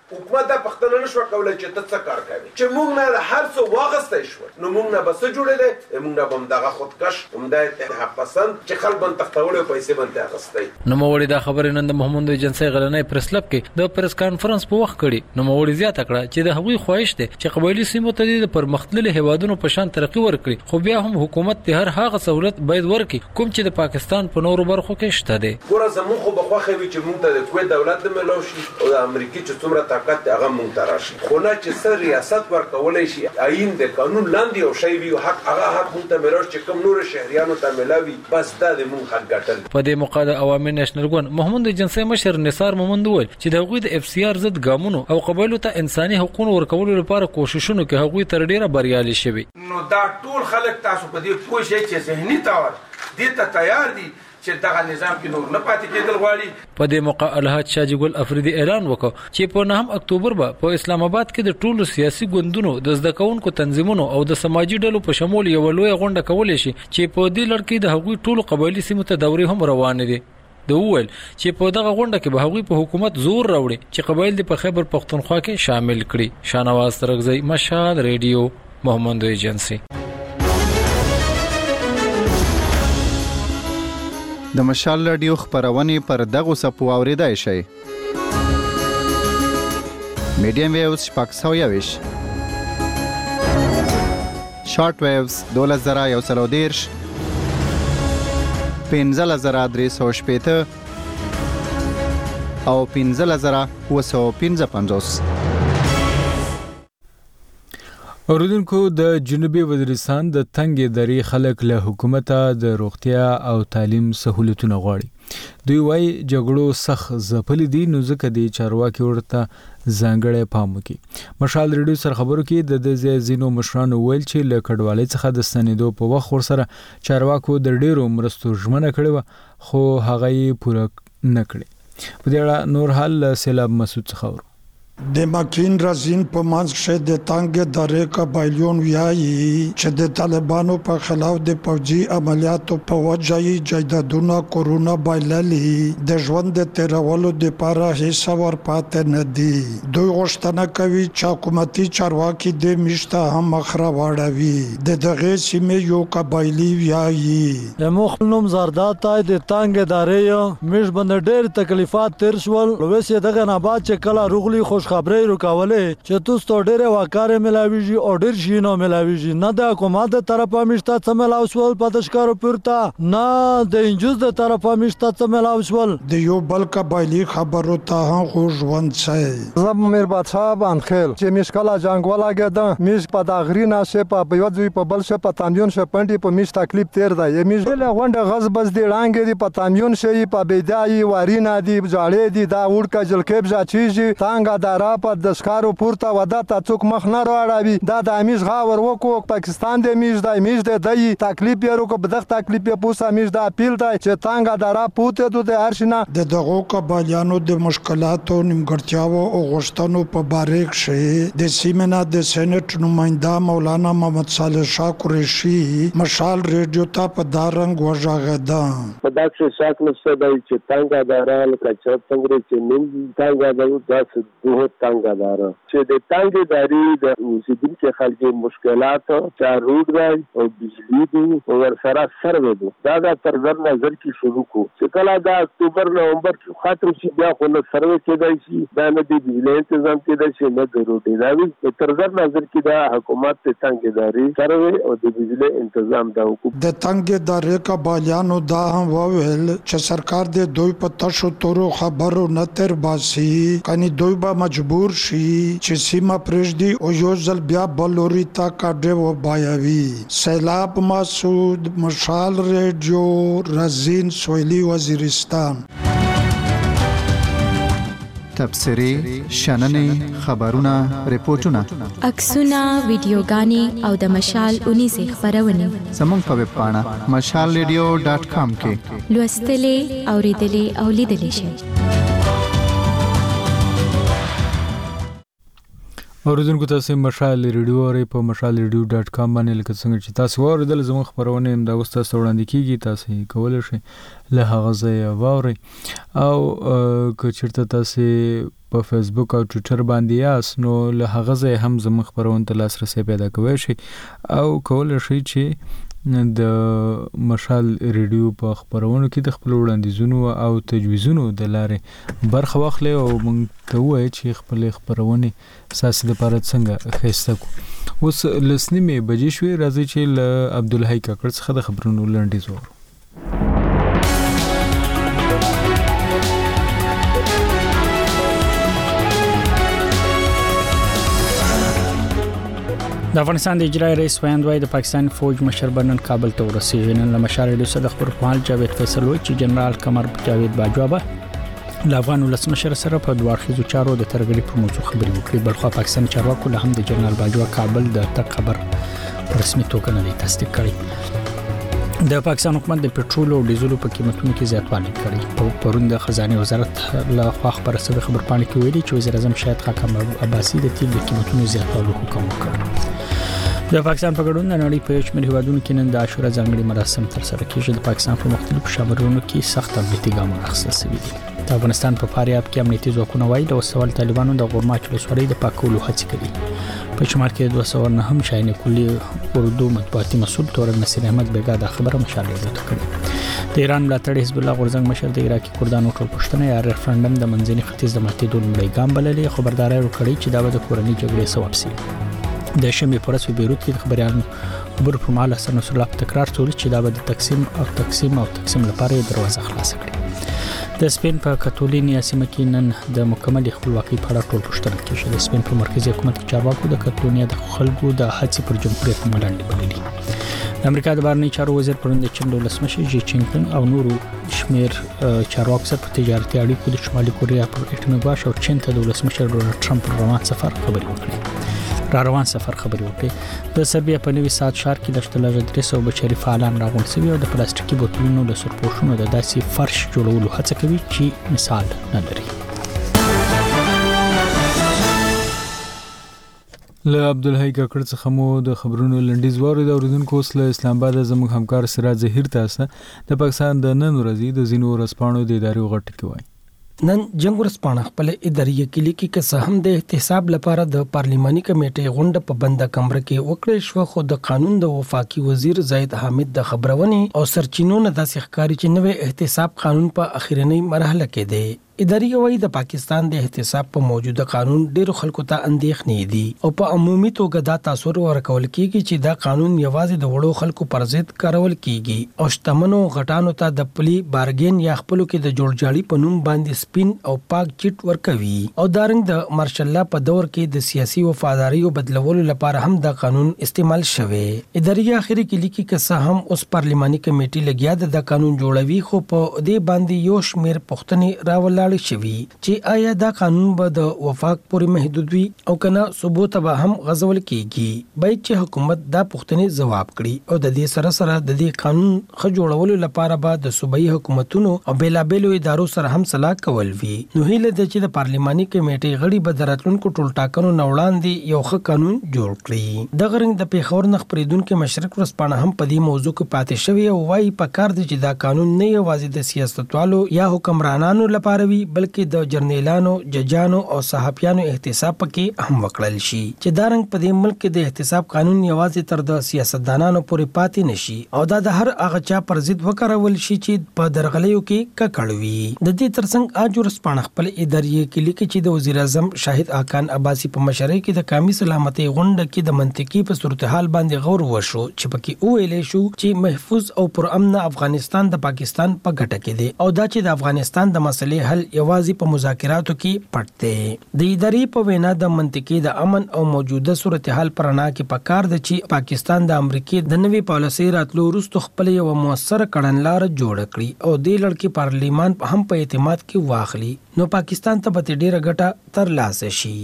حکومت د پښتنه نشو کولای چې ته څه کار کوي چې موږ نه هر څه واغستای شو نو موږ نه بس جوړېدل موږ نه بم دغه خودکش همدای اتحاد پسند چې خلک بن تختول او پیسې باندې اغستای. نو موړي دا خبره نن د محمد ایجنسی غلنې پریس کلب کې د پریس کانفرنس په وخت کړي. نو موړي زیاته کړه چې د هغوی خواهش ده چې قبایلی سیمو ته د پرمختللي هیوادونو په شان ترقی ورکړي خو بیا هم حکومت ته هر هغه سہولت باید ورکړي کوم چې د پاکستان په نورو برخو کې شته ده. ګوره زموږ خو بخواخه وی چې موږ ته د کوی دولت د ملوشي او د امریکای چې څومره طاقت هغه موږ ته راشي خو نه چې سر ریاست ورکولای شي آئین د قانون لاندې او شی وی حق هغه حق موږ ته ملوش چې کوم نور شهريانو ته ملاوي بس دا د موږ حق ګټل. په دې موقع د عوامي نېشنل ګوند محمد ایجنسی مشر نثار مومند وویل چې د هغوی د اف سی آر ضد ګامونو او قبایلو ته انساني حقوق ورکولو لپاره کوششونه کې هغوی تر ډیره بریالي شوي. نو دا ټول خلک تاسو په دې پوه شئ چې ذهني تور دې ته تیار دي چې دغه نظام کې نور نه پاتې کېدل غواړي. په دې موقع الحاج شاجي ګل افریدي اعلان وکړ چې په 9 اکتوبر به په اسلام آباد کې د ټولو سیاسي ګوندونو د زده کوونکو تنظیمونو او د سماجی ډلو په شمول یو لوی غونډه کولې شي چې په دې لړ کې د هغوی ټولو قبایلی سیمو ته دورې هم روانې دي. د وویل چې په دغه غونډه کې به هغوی په حکومت زور راوړي چې قبایل د په خیبر پختونخوا کې شامل کړي. شانواز ترغزی مشهد ریډیو محمد ایجنسی. د مشال رادیو خبرونه پر دغه سپو اوریدای شي. میډیم ویوز پاکستاویش شارټ ویوز 2130 15315 او 15955. اوریدونکو د جنوبي وزیرستان د تنګې درې خلک له حکومته د روغتیا او تعلیم سہولتونه غواړي. دوی وايي جګړو سخت ځپلې دي نو ځکه د چارواکي ورته ځانګړی پام وکړي. مشال ریډیو سره خبرو کې د زینو مشرانو ویل چې له کډوالۍ څخه د ستنېدو په وخت ورسره چارواکو د ډیرو مرستو ژمنه کړې وه خو هغه یې پوره نه کړې. په دې اړه نور حال سیلاب مسعود څخه اورو. د ماکین رازین په منځ کې د تانګ درې قبایلون ویایي چې د طالبانو په خلاف د پوځي عملیاتو په وجه یې جایدادونه کورونا بایللي د ژوند د تیرولو لپاره هیڅ ور پاتې نه دي. دوی غوښتنه کوي چې حکومتي چارواکي د میشته هم مخره واړوي. د دغه سیمې یو قبایلی ویایي مخ نوم زردات د تانګ درې مش باندې ډېر تکلیفات تیر شول وسې دغه نه بعد چې کله روغلی خوش خبرې رکولې چې تاسو ډېر واکاره ملاويږي او ډېر شینو ملاويږي نه د حکومت طرفه مشته سملاوسول پدشکارو پورته نه د انجوز د طرفه مشته سملاوسول د یو بل قبایلی خبرو ته غوښوند شي. زب میر بادشاہ بانخیل چې مشکله جنگ ولاګه مش په داغری نه شه په یوځوي په بل شه په تامیون شه پندې په مش تکلیف تیر دی مش له غونډه غز بس دی رانګ دی په تامیون شه په بيدای ورینا دی جاړې دی دا وړکا جلکېب ځا چیزي تانګه دارا په دشکارو پورته ودا ته څوک مخ نه راړوي دا د امیش غاور وکو پاکستان د میش د میش د دای تکلیف یې ورکو بدغ تکلیف یې پوسا میش د اپیل دی چې تانګه دارا پوته د هرشنه د دغه قبایلانو د مشکلاتو نیمګړتیاو او غوښتنو په باره کې د سیمنا د سېنات نماینده مولانا محمد صالح شاه قریشي مشال ریډیو ته په دارنګ وژغدا په داسې شک نشته چې تانګه دارا لکه چې څنګه چې نن تانګه داسې دوه تانګه دارا چې د تانګه داري د اوسیدونکو خلکو مشکلات چا روډ راي او بجلی دي او سره سروې دي دا تر نظر کې شروع کو چې کله دا اکتوبر نومبر کې ختم شي بیا خو نه سروې کېدای شي دا نه دی بجلی تنظیم کېدای شي نه د روډ دا وي تر نظر کې دا حکومت ته تانګه داري سروې او د بجلی تنظیم دا حکومت د تانګه داري قبایلانو دا هم وویل چې سرکار د دوی په تاسو تورو خبرو نه تر باسي کني دوی به مجبور شي چې سیمه پرېږدي او یو ځل بیا بلوري تا کاډه و بایوي. سیلاب مسعود مشال ریډیو رازین سویلی وزیرستان. تبصری شننې خبرونه ریپورتونه عکسونه ویډیوګانې او د مشال 19 خبرونه زموږ په ویب پاڼه mashalradio.com کې لوستلې اوریدلې او لیدلې شئ. اوریدونکو تاسو مشال ریډیو اورئ په mashalradio.com باندې لکه څنګه چې تاسو اوریدل زموږ خبرونه هم د اوستا وړاندې کیږي تاسو کولای شئ له هغه ځای واورئ او که چیرته تاسو په فیسبوک او ټوئیټر باندې یاست نو له هغه ځای هم زموږ خبرونه ته لاسرسي پیدا کوئ شئ او کولای شئ چې د مشال ریډیو په خبرونو کې د خپل وړاندیزونو او تجویزونو د لارې برخه واخلئ او موږ ته ووایئ چې خپل خبرونه ساسي د پاره څنګه ښایسته کو. اوس لسنیمې بجې شوې راځي چې له عبدالحی کاکړ څخه د خبرونو لنډیز واورو. د افغانستان د اجرایي رئیس ویاندوی د پاکستان فوج مشر بنن کابل ته ورسېږي. نن له مشال ریډیو سره د خبرپال جاوید فیصل وایي چې جنرال قمر جاوید باجوا به له افغان ولسمشر سره په دوه اړخیزو چارو د ترګړې په موضوع خبرې وکړي. بلخو پاکستان چارواکو له هم د جنرال باجوا کابل د تک خبر رسمي توګه نه تصدیق کړی. د پاکستان حکومت د پټرول او ډیزلو په قیمتونو کې زیاتوالی کړی. پرون د خزانه وزارت له خوا خبره شوې خبرپاڼه کې ویلي چې وزیر اعظم شاهد خاقان عباسي د تیل د قیمتونو زیاتولو حکم وکړ. د پاکستان په ګډون د نړۍ په شمېر هیوادونو کې نن د عاشورا ځانګړي مراسم ترسره کیږي. د پاکستان په مختلفو شهرونو کې سخت امنیتي ګامونه اخیستل شوي دي. د افغانستان په فاریاب کې امنیتي ځواکونه وایي د وسوال طالبانو د غورماچ ولسوالۍ د پاکولو هڅې کوي. په شمال کې 209 هم شاهین کلی اردو مطبوعاتي مسؤل تورن نصیر احمد بیګا د خبره مشال ته کړې. د ایران ملاتړ حزب الله غورزنګ مشر د عراقي کردانو ټول پښتنه یا ریفرندم د منځني ختیځ د ماتېدو لومړی ګام بللې. خبرداري ورکړې چې دا د کورنۍ جګړې سبب شي. د شمې پرس په بیروت کې خبريالانو خبر په مال حسن رسول الله تکرار ټول چې دا به د تقسیم لپاره دروازه خلاص کړي. د سپین په کاتولینیا سیمه کې نن د مکمل خپلواکۍ په اړه ټول پوښتنه کیږي. د سپین په مرکزی حکومت کې چارواکو د کاتولینیا د خلکو د هڅې پر جمهوریت ملنډې بللې. د امریکا د بهرنی چارو وزیر پرون د چین د ولسمشر جی چینګ او نورو شمیر چارواکو سره په تجارتي اړیکو د شمالي کوریا پر اټومي ګواښ او چین ته د ولسمشر ډونالد ټرمپ روان سفر خبري وکړي. د سربیا په نوي سات شهر کې د شتلغه 300 بشري فعالان راغونډ شوي او د پلاستیکي بوتلونو له سرپوښونو د داسې فرش جوړولو هڅه کوي چې مثال نه لري. له عبدالحی کاکړ څخه مو د خبرونو لنډیز واورید. اوریدونکو اوس له اسلام آباد زموږ همکار سراج ظهیر تاسو د پاکستان د نن ورځې د زینو ورسپانو د ادارې غټ کې وایي. نن جنگ ورسپانه خپل اداري کلی کې که هم د احتساب لپاره د پارلیماني کمیټې غونډه په بنده کمره کې وکړې شو، خو د قانون د وفاقي وزیر زاید حامد د خبرونې او سرچینو نه داسې ښکاري چې نوې احتساب قانون په اخیرنۍ مرحله کې دی. اداري وایي د پاکستان د احتساب په موجوده قانون ډیرو خلکو ته اندېښنې دي او په عمومي توګه دا تاثر ورکول کیږي چې دا قانون یوازې د وړو خلکو پر ضد کارول کیږي او شتمنو غټانو ته د پلی بارګین یا خپلو کې د جوړجاړي په نوم باندې سپین او پاک چټ ورکوي او دارنګ د مارشل الله په دور کې د سیاسي وفاداری او بدلولو لپاره هم دا قانون استعمال شوی. اداري اخري کې لیکي که هم اوس پارلیماني کمیټې لګیا د قانون جوړوي، خو په دې باندې یو شمیر پوښتنې راول شوی چې آیا دا قانون به د وفاق پورې محدود وي او کنه ثبوت به هم غزول کیږي. باید چې حکومت دا پوښتنې جواب کړي او د دې سره سره د دې قانون خ جوړولو لپاره به د صوبایي حکومتونو او بیلابېلو ادارو سره هم صلاح کول وي. نو هیله د چې د پارلیماني کمیټې غړي به دراتلونکو ټول ټاکنو نوړاندې یو ښه قانون جوړ کړي. د غرنګ د پیښور نخ پریدونکو مشرق ورسپانه هم په دې موضوع کې پاتې شوی او وايي پکار دي چې دا قانون نه یوازې د سیاستوالو یا حکمرانانو لپاره وي بلکې د جرنیلانو، ججانو او صحافیانو احتساب پکې هم وکړل شي چې دا رنګ په دې ملک کې د احتساب قانون یوازې تر د سیاستدانانو پورې پاتې نشي او دا د هر هغه چا پر ضد وکړول شي چې په درغلیو کې ککړوي. د دې ترڅنګ اج ورسپانه خپل اداري کې لیکي چې د وزیر اعظم شاهد خاقان عباسي په مشرۍ کې د قومي سلامتۍ غونډه کې د منطقي په صورتحال باندې غور وشو چې پکې ویلې شو چې محفوظ او پرامن افغانستان د پاکستان په ګټه کې دی او دا چې د افغانستان د مسلې حل یوازې په مذاکراتو کې پټ دی. د ادارې په وینا د منطقي د امن او موجوده صورتحال پرانا کې پکار دی چې پاکستان د امریکای د نوي پالیسي راتلو وروسته خپل یو موثر کړنلار جوړ کړي او د لړکی پارلیمان هم په اعتماد کې واخلي نو پاکستان ته به ډیره ګټه ترلاسه شي.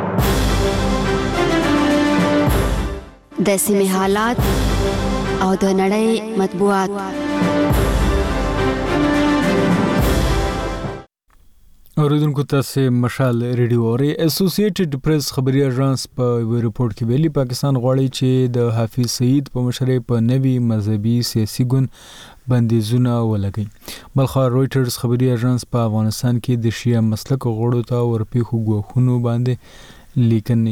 د سیمې حالات او د نړۍ مطبوعات. اوریدونکو تاسو مشال ریډیو اوري. اسوسییټډ پریس خبري اژانس په ریپورت کې ویلي پاکستان غواړي چې د حافظ سعید په مشرۍ په نوي مذهبي سیاسي ګوند بندیزونه ولګي. بلخو رويټرز خبري اژانس په افغانستان کې د شیعه مسلک غړو ته ورپیخو غوښونو باندې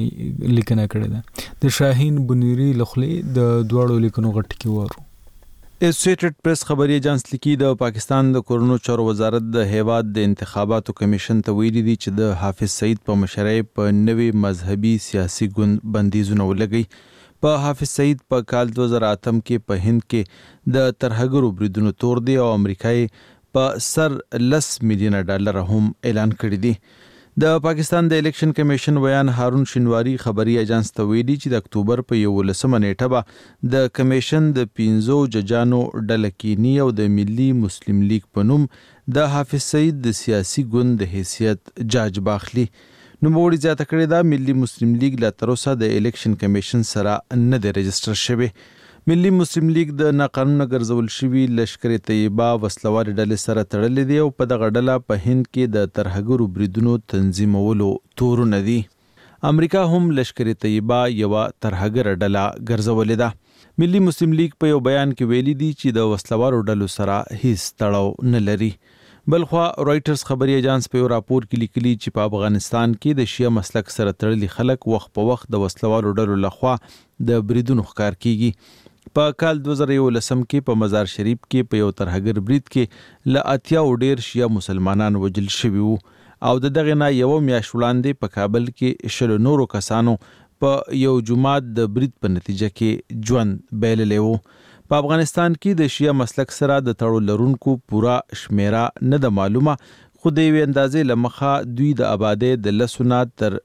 لیکنه کړې ده. د شاهین بنيري لخلي د دوړو لیکنو غټ کې ورو. اسوسییټډ پریس خبري اژانس لیکي د پاکستان د کورونو چارو وزارت د هیواد د انتخاباتو کمیشن ته ویلي دي چې د حافظ سعید په مشرۍ په نوي مذهبي سیاسي ګوند بندیزونه ولګي. په حافظ سعید په کال 2008 کې په هند کې د ترهګرو بریدونو تور دی او امریکای په سر $10 مليون هم اعلان کړی دی. د پاکستان د الیکشن کمیشن ویان هارون شینواری خبري اژانس ته ویلي چې د اکتوبر په 11 نیټه به د کمیشن د 15 ججانو ډله کینی او د ملي مسلم لیگ په نوم د حافظ سعید د سیاسي ګوند د حیثیت جاج باخلی. نو موړي زیاته کړی دا ملي مسلم لیگ لا تر اوسه د الیکشن کمیشن سره نه دی رجستر شوی. ملي مسلم لیگ د ناقانونه ګرځول شوی لشکر طیبه وسلوال ډلې سره تړلې دی او په دغه ډله په هند کې د ترهګرو بریدونو تنظیمولو تورونه دي. امریکا هم لشکر طیبه یو ترهګر ډله ګرځولې ده. ملي مسلم لیگ په یو بیان کې ویلي دي چې د وسلوالو ډلو سره هیڅ تړاو نه لري. بلخو رويټرز خبري اژانس په یو راپور کې لیکلي چې په افغانستان کې د شیعه مسلک سره تړلي خلک وخت په وخت د وسلوالو ډلو لخوا د بریدونو ښکار کیږي. په کال 2011 کې په مزار شریف کې په یو ترهګر برید کې ل 80 ډیر شیعه مسلمانان وجل شوي وو او دغه نه یو میاشت وړاندې په کابل کې 20 نورو کسانو په یو جمعات د برید په نتیجه کې ژوند بایللی وو. په افغانستان کې د شیعه مسلک سره د تړو لرونکو پورا شمیره نه د معلومه خو د یو اندازې لمخه دوی د آبادی د لسونه تر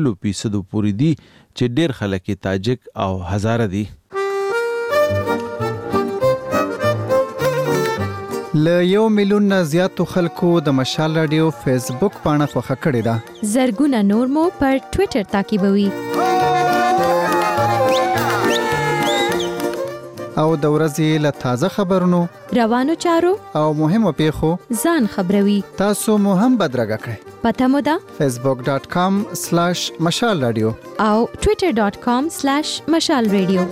20% پورې دي چې ډیر خلک تاجک او هزاره دي. ل 1 ملیون نه زیاتو خلکو د مشال رادیو فیسبوک پاڼه خوښه کړې ده. زرګونه نور مو پر ټوئیټر تعقیبوي. او د ورځې له تازه خبرونو روانو چارو او مهمو پیښو ځان خبروي. تاسو مو هم بدرګه کړئ. پته مو ده facebook.com/مشال رادیو او twitter.com/مشال رادیو.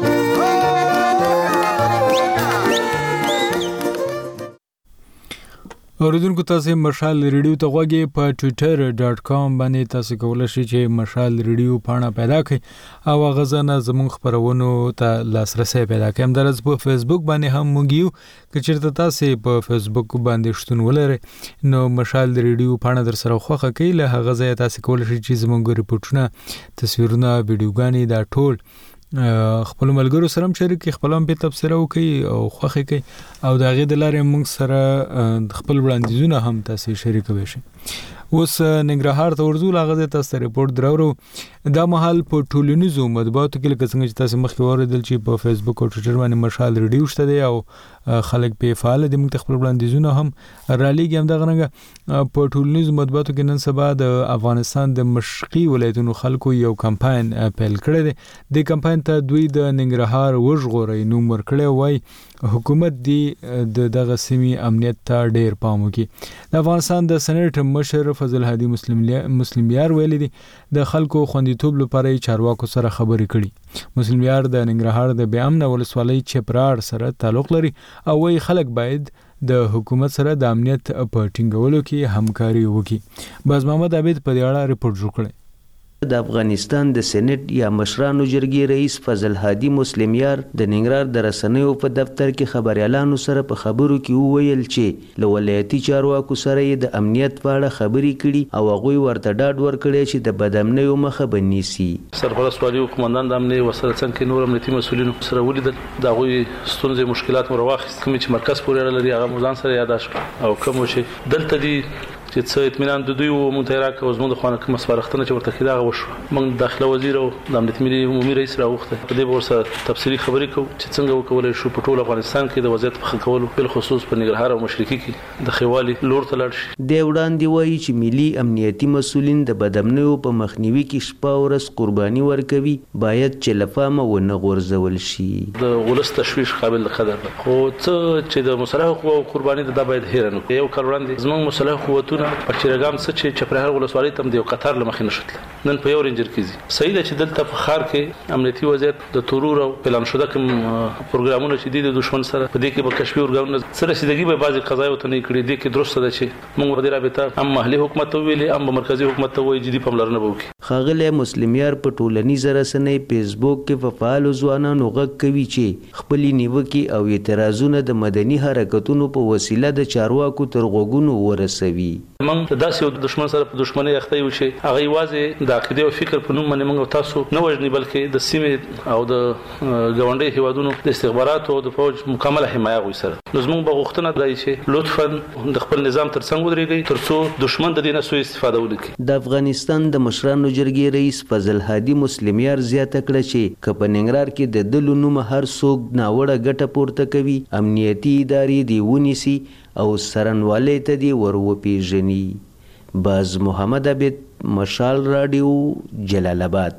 اوریدونکو تاسو مشال ریډیو ته غوږی په twitter.com باندې تاسو کولای شئ چې مشال ریډیو پاڼه پیدا کړئ او غزنه زموږ خبرونو ته لاسرسي پیدا کړئ. همدارس په فیسبوک باندې هم موږ یو کچرته تاسو په فیسبوک باندې شتون ولرئ نو مشال ریډیو پاڼه در سره خوښه کړئ. له هغه ځای تاسو کولای شئ چې زموږ ریپورتونه تصویرونه ویډیوګانې دا ټول خپل ملګرو سره هم شریک کړئ، خپل هم په تبصره وکړئ او خوښه کړئ او دا غي د لارې موږ سره خپل وړاندیزونه هم تاسو شریکوي شئ. اوس ننګرهار ته ورزو لاغه تاسو ریپورت درورو دا مهال په ټولنیزو مطبوعاتو کې لکه څنګه چې تاسو مخکې اوریدل چې په فیسبوک او ټوئیټر باندې مشال ریډیو شته دی او خلک په فعال دي موږ خپل وړاندیزونه هم رالېږي. هم دغه رنګه په ټولنیزو مطبوعاتو کې نن سبا د افغانستان د مشرقي ولایتونو خلکو یو کمپاین پیل کړی دی. د کمپاین ته دوی د ننګرهار وژغوري نوم ورکړی وای حکومت دی دغه سیمې امنیت ته ډیر پام وکړي. د افغانستان د سېنات مشر فضل هادي مسلم یار ویلي دي د خلکو خوندیتوب لپاره چارواکو سره خبرې کړي. مسلم یار د ننګرهار د بیامنه ولسوالۍ چپرار سره تعلق لري او وی خلک باید د حکومت سره د امنیت په ټینګولو کې همکاري وکړي. باز محمد عبید په دې اړه ریپورت جوړ کړی. د افغانستان د سېنات یا مشرانو جرګې رئیس فضل هادي مسلم یار د ننګرهار د رسنیو په دفتر کې خبريالانو سره په خبرو کې وویل چې له ولایتي چارواکو سره د امنیت په اړه خبرې کړي او هغوی ورته ډاډ ورکړی چې د بدامنیو مخه به نیسي. سرپرست والي قومندان د امنیت وسره څنګه نور امنیتي مسولینو سره ولیدل د هغوی ستونزې مشکلات مرواخیست کوم چې مرکز پورې لري هغه موزان سره یاداش او کوم چې دلته دي چې څه اطمینان د دوی او مونږ او زموږ د خوانه کوم سپارښتنه چې ورته کیدا وشو. موږ داخله وزیر او د امنیت ملي عمومي رئیس راوخته په دې ورسره تفصیلی خبرې کوو چې څنګه وکولای شو په ټول افغانستان کې د وضعیت په ښه کولو بل خصوص په ننګرهار او مشرقي کې د خیوالي لور ته لاړ شي. د وړاندې وایي چې ملي امنیتي مسولین د بدامنیو په مخنیوي کې شپه او ورځ قرباني ورکوي باید چې لفامه ونه غورځول شي. د ولس تشویش قابل قدر خو څه چې د مسلح قوو قرباني د باید هیر نه یو کار وړاندې زموږ مسلح قوتونه سره پچیرګام څه چې چپرهار ولسوالۍ تم دی قطر لمخې نشتل نن په یو رنجر کې صحیح ده چې دلته په خار کې امنیتي وضعیت د تورور او پلان شوه کوم پروګرامونه چې د دشمن سره په دې کې به کشفي ورګاونه سره رسیدګي به بعضي قضایا وته نه کړې دي کې درسته ده چې موږ په دې رابطه هم محلي حکومت ویلې هم مرکزی حکومت ته وایي جدي پاملرنه وکړي. خاغله مسلمیار په ټولنیزه رسنۍ فیسبوک کې په فعال ځوانانو غږ کوي چې خپل نیوکي او اعتراضونه د مدني حرکتونو په وسیله د چارواکو تر غوګونو ورسوي. موږ داسې دشمن سره په دشمنی اخته یو چې هغه یوازې د عقیده او فکر په نوم باندې موږ تاسو نه وژني بلکې د سیمې او د ګاونډي هیوادونو د استخباراتو او د فوج مکمله حمایه غوي سره نو موږ به غوښتنه کوي چې لطفا د خپل نظام ترڅنګ ودرېږي ترڅو دشمن د دې نه سوء استفاده وکړي. د افغانستان د مشرانو جرګې رئیس فضل هادي مسلمیار زیاته کړه چې کپ ننګرهار کې د دلو نوم هر څوک ناوړه ګټه پورته کوي امنیتي ادارې دی ونیسي او سرنوالې ته دی وروپیژني. باز محمد عبد مشال رادیو جلال آباد.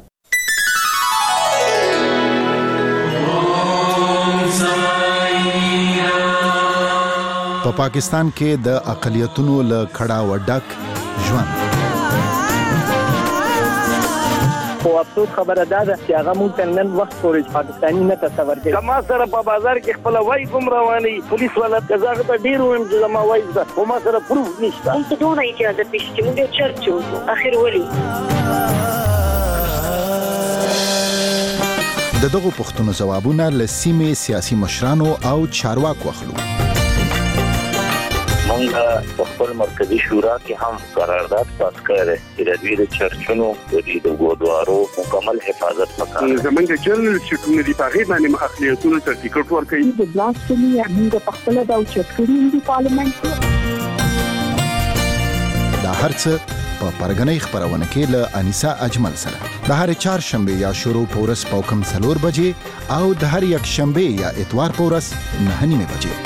په پاکستان کې د اقلیتونو له کړه وډک ژوند خو افسوس خبره ده چې هغه مونږ ته نن وخت پورې پاکستاني نه تصور کوي. ما سره په بازار کې خپل وای کوم رواني پولیس والا کزاغه ته ډیر ویم چې ما وای ده خو ما سره پروف نشته. مونږ ته ډونه اجازه پېښ موږ چرچو اخر ولي د دغو پوښتنو ځوابونه له سیمې سیاسي مشرانو او چارواکو اخلو. مونږ په خپل مرکزی شورا کې هم قرارداد پاس کړی چې د دوی د چرچونو د ګودوارو مکمل حفاظت وکړي. زمونږ جنرال سیکورټي دی په غیبه نه اقلیتونو سرټیفیکټ ورکړي. د بلاستلی موږ په خپل د چرچونو دی پارلیمنت دا هرڅه په پرګنۍ خبرونه کې له انیسا اجمل سره د هر چهارشنبه یا شروع پورس پوکم 4 بجې او د هر یک شنبه یا اتوار پورس 9 بجې.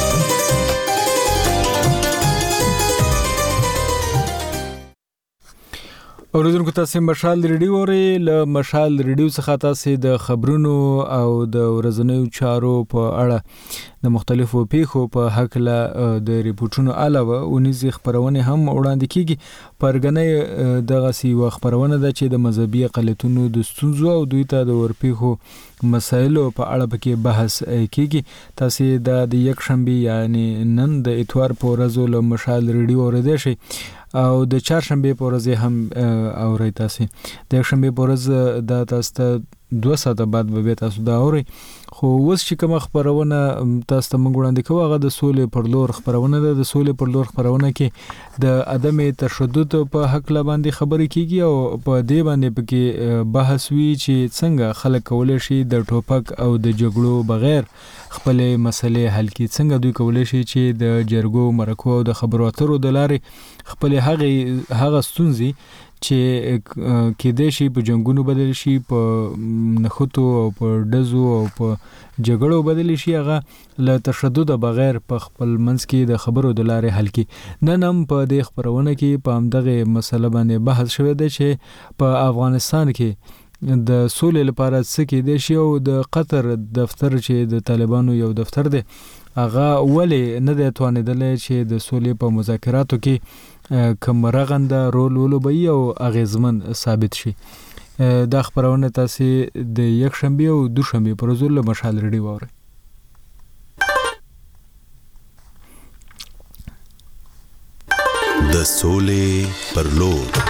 اوریدونکو تاسو مشال ریډیو اورئ له مشال ریډیو څخه تاسو د خبرونو او د ورځنیو چارو په اړه د مختلفو پیښو په حق له د ریپورتونو علاوه ونیزي خبرونه هم وړاندې کیږي. پرګنۍ دغه سی و خبرونه ده چې د مذهبي اقلیتونو د ستونزو او دوی ته د ورپیښو مسایلو په اړه پکې بحث کیږي. تاسو د یک شنبه یعنی نن د اتوار په ورځ له مشال ریډیو اوریدئ شي او د چهارشنبه په ورځ هم اورئ. تاسو د یک شنبه په ورځ د تاسو 2 ساعته بعد به تاسو دا اورئ. خو اوس چې کوم خبرونه تاسو ته موږ وړاندې کوو هغه د سولې پر لور خبرونه ده. د سولې پر لور خبرونه کې د عدم تشدد په حق لا باندې خبرې کیږي او په دې باندې پکې بحث وی چې څنګه خلک کولای شي د ټوپک او د جګړو بغیر خپل مسلې حل کړي. څنګه دوی کولای شي چې د جرګو مرکو او د خبرو اترو د لارې خپل هغه ستونزې چې کې د شي په جنگونو بدل شي په نخوتو او په دزو او په جګړو بدل شي هغه له تشدد بغیر په خپل منځ کې د خبرو د لارې حل کړي. نن هم په دې خبرونه کې په همدغه مسله باندې بحث شوی دی چې په افغانستان کې د سولې لپاره څه کې دی شي او د قطر دفتر چې د طالبانو یو دفتر دی هغه ولې نه دی توانیدلی چې د سولې په مذاکراتو کې کوم رغنده رول ولوبوي او اغیزمن ثابت شي. دا خبرونه تاسو د یک شنبه او دوشنبه پر ورځ له مشال ریډیو اورئ. د سولې پر لور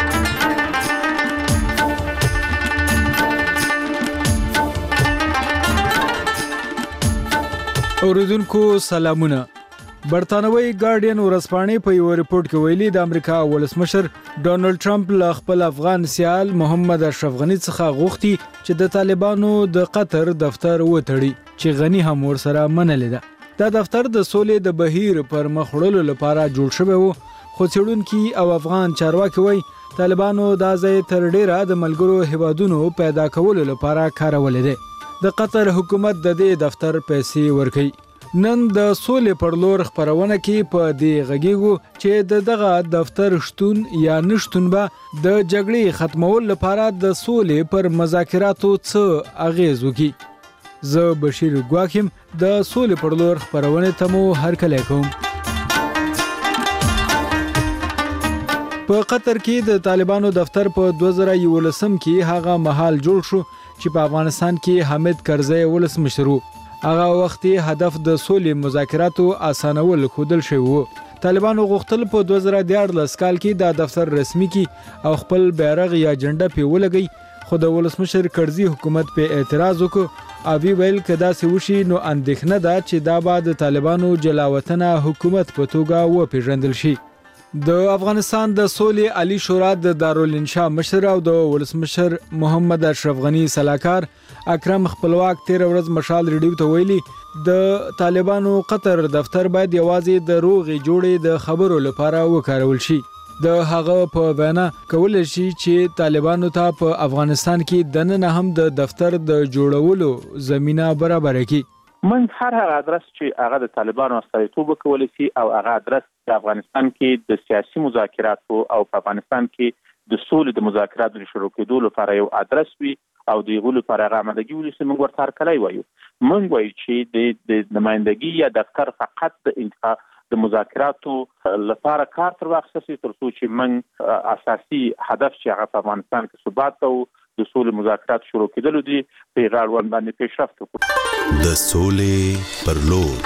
اوریدونکو سلامونه. برتانوي ګارډین ورځپاڼې په یو ریپورت کې ویلي د امریکا ولسمشر ډونالد ټرمپ له خپل افغان سیال محمد اشرف غنی څخه غوښتي چې د طالبانو د قطر دفتر وتړي چې غنی هم ورسره منلې ده. دا دفتر د سولې د بهیر پر مخ وړلو لپاره جوړ شوی وو خو څېړونکي او افغان چارواکي وایي طالبانو دا ځای تر ډیره د ملګرو هیوادونو پیدا کولو لپاره کارولې ده. د قطر حکومت د دې دفتر پیسې ورکوي. نن د سولې پر لور خبرونه کې په دې غږیږو چې دغه دفتر شتون یا نشتون به د جګړې ختمول لپاره د سولې پر مذاکراتو څه اغیز وکړي. زه بشیر ګواکیم د سولې پر لور خبرونه ته مو هرکلی کوم. په قطر کې د طالبانو دفتر په 2011 کې هغه محل جوړ شو چې په افغانستان کې حامد کرزی ولسمشر وو. هغه وخت هدف د سولې مذاکراتو اسانول خودل شوی وو. طالبانو غوښتل په 2014 کال کې دا دفتر رسمي کړي او خپل بیرغ یا جنډه په ولګي، خو د ولسمشر کرزی حکومت په اعتراض وکړ او ویل کدا سی وشي نو اندېښنه ده چې دا بعد طالبانو جلاوطنه حکومت په توګه وپیژندل شي. د افغانستان د سولې عالی شورا د دارالانشا مشر او د ولسمشر محمد اشرف غنی سلاکار اکرم خپلواک 13 ورځ مشال ریډیو ته ویلي د طالبانو قطر دفتر باید یوازې د روغې جوړې د خبرو لپاره وکارول شي. د هغه په وینا کول شي چې طالبانو ته په افغانستان کې دننه هم د دفتر د جوړولو زمينه برابر کړي. من هر ادرس چې هغه د طالبانو استازیتوب کولی شي او هغه ادرس په افغانستان کې د سیاسي مذاکراتو او په افغانستان کې د سولې د مذاکراتو شروع کېدو لپاره یو ادرس وي او د غولو لپاره هغه آمادګي ولري، موږ ورته هرکلی وایو. موږ وایو چې د نمائندګي یا دفتر فقط د انتخاب د مذاکراتو لپاره کار تر واخیستل شي تر څو چې موږ اساسي هدف چې هغه په افغانستان کې ثبات او د سولې مذاکرات شروع کېدل دي په غاړه باندې پیشرفت وکړو. د سولې پر لور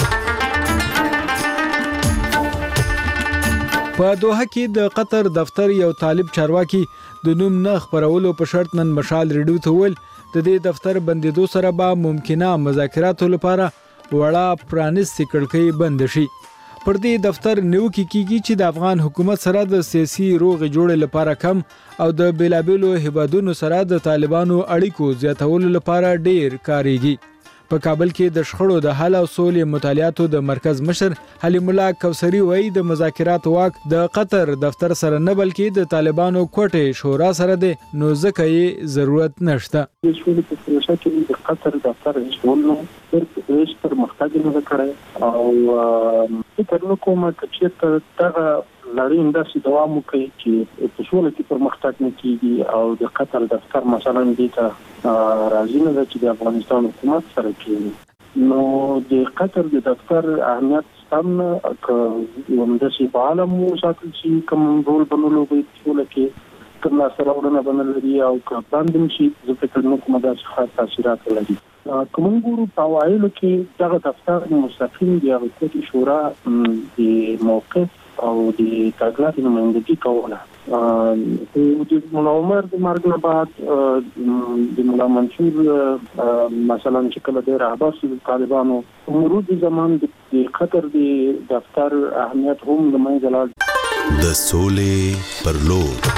په دوحه کې د قطر دفتر یو طالب چارواکي د نوم نه خبرولو په شرط نن مشال ریډیو ته ویل د دې دفتر بندیدو سره به ممکنه مذاکراتو لپاره وړه پرانیستې کړکۍ بند شي. پر دې دفتر نو کیږي چې د افغان حکومت سره د سیاسي روغې جوړې لپاره کم او د بیلابیلو هیوادونو سره د طالبانو اړیکو زیاتولو لپاره ډیر کاریږي. په کابل کې د شخړو د حل او سولې مطالعاتو د مرکز مشر حلیم الله کوثری وایي د مذاکرات واک د قطر دفتر سره نه بلکې د طالبانو کوټې شورا سره دی، نو ځکه یې ضرورت نشته. د سولې په پروسه کې د قطر دفتر شولنو هیڅ پرمختګ نه کړی او فکر نکوم چې دغه لړۍ همداسې دوام وکړي چې په سوله کې پرمختګ نه کیږي او د قطر دفتر مثلا دې ته راځي نه ده چې د افغانستان حکومت سره کېږي. نو د قطر د دفتر اهمیت هم همداسې په عالم وساتل شي، کوم رول بنولو به سوله کې تر لاسه راوړنه به نه لري او که بند هم شي زه فکر نه کوم داسې ښه تاثیرات لري. که موږ ګورو په اوایلو کې دغه دفتر مستقیم د هغې کوټې شورا د موقف او د تګلارې نمایندګي کوله. د ملا عمر د مرګ نه بعد د ملا منصور مثلا چې کله دی رهبر شو د طالبانو مرور زمان د قطر د دفتر اهمیت هم له منځه لاړ. د سولې پر لور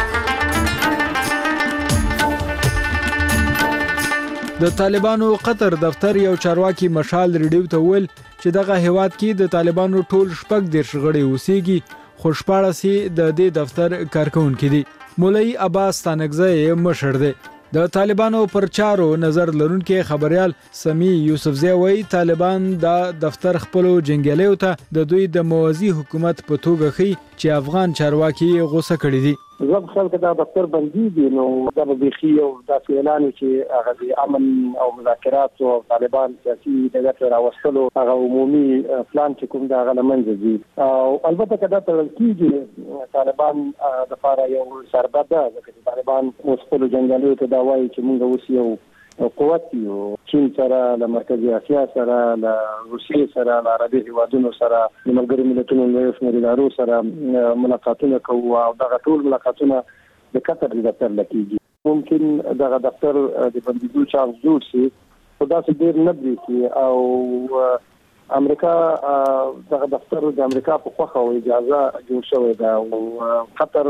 د طالبانو قطر دفتر یو چارواکي مشال ریډیو ته ویل چې دغه هیواد کې د طالبانو ټول شپږ دېرش غړي اوسېږي، خو شپاړس د دې دفتر کارکونکي دي. مولوي عباس تانکزی مشر دی. د طالبانو پر چارو نظر لرونکي خبريال سمی یوسفزی وایي طالبان دا دفتر خپل جنگیالیو ته د دوی د موازی حکومت په توګه خي چې افغان چارواکي غوسه کړی دي. زب خلک دا دفتر بندي نو دا به بيخي او دا اعلان چې هغه د امن او مذاکرات او طالبان سیاسي دغه راوستلو هغه عمومي پلان چې کوم دا غلمنځ دي او البته کدا تل کېږي طالبان د لپاره یو سربد ده چې طالبان اوس په جنگالو ته دا وایي چې موږ اوس یو قوت یو چین سره د مرکزی اسیا سره د روسیې سره د عربي هیوادونو سره د ملګرو ملتونو له شمېرې سره ملاقاتونه کوو او دغه ټول ملاقاتونه د قطر د دفتر لکېږي. ممکن دغه دفتر د بندیدو چانس جوړ شي خو داسې ډېر نه برېښي او امریکا دغه دفتر د امریکا په خوښه او اجازه جوړ شوی ده او قطر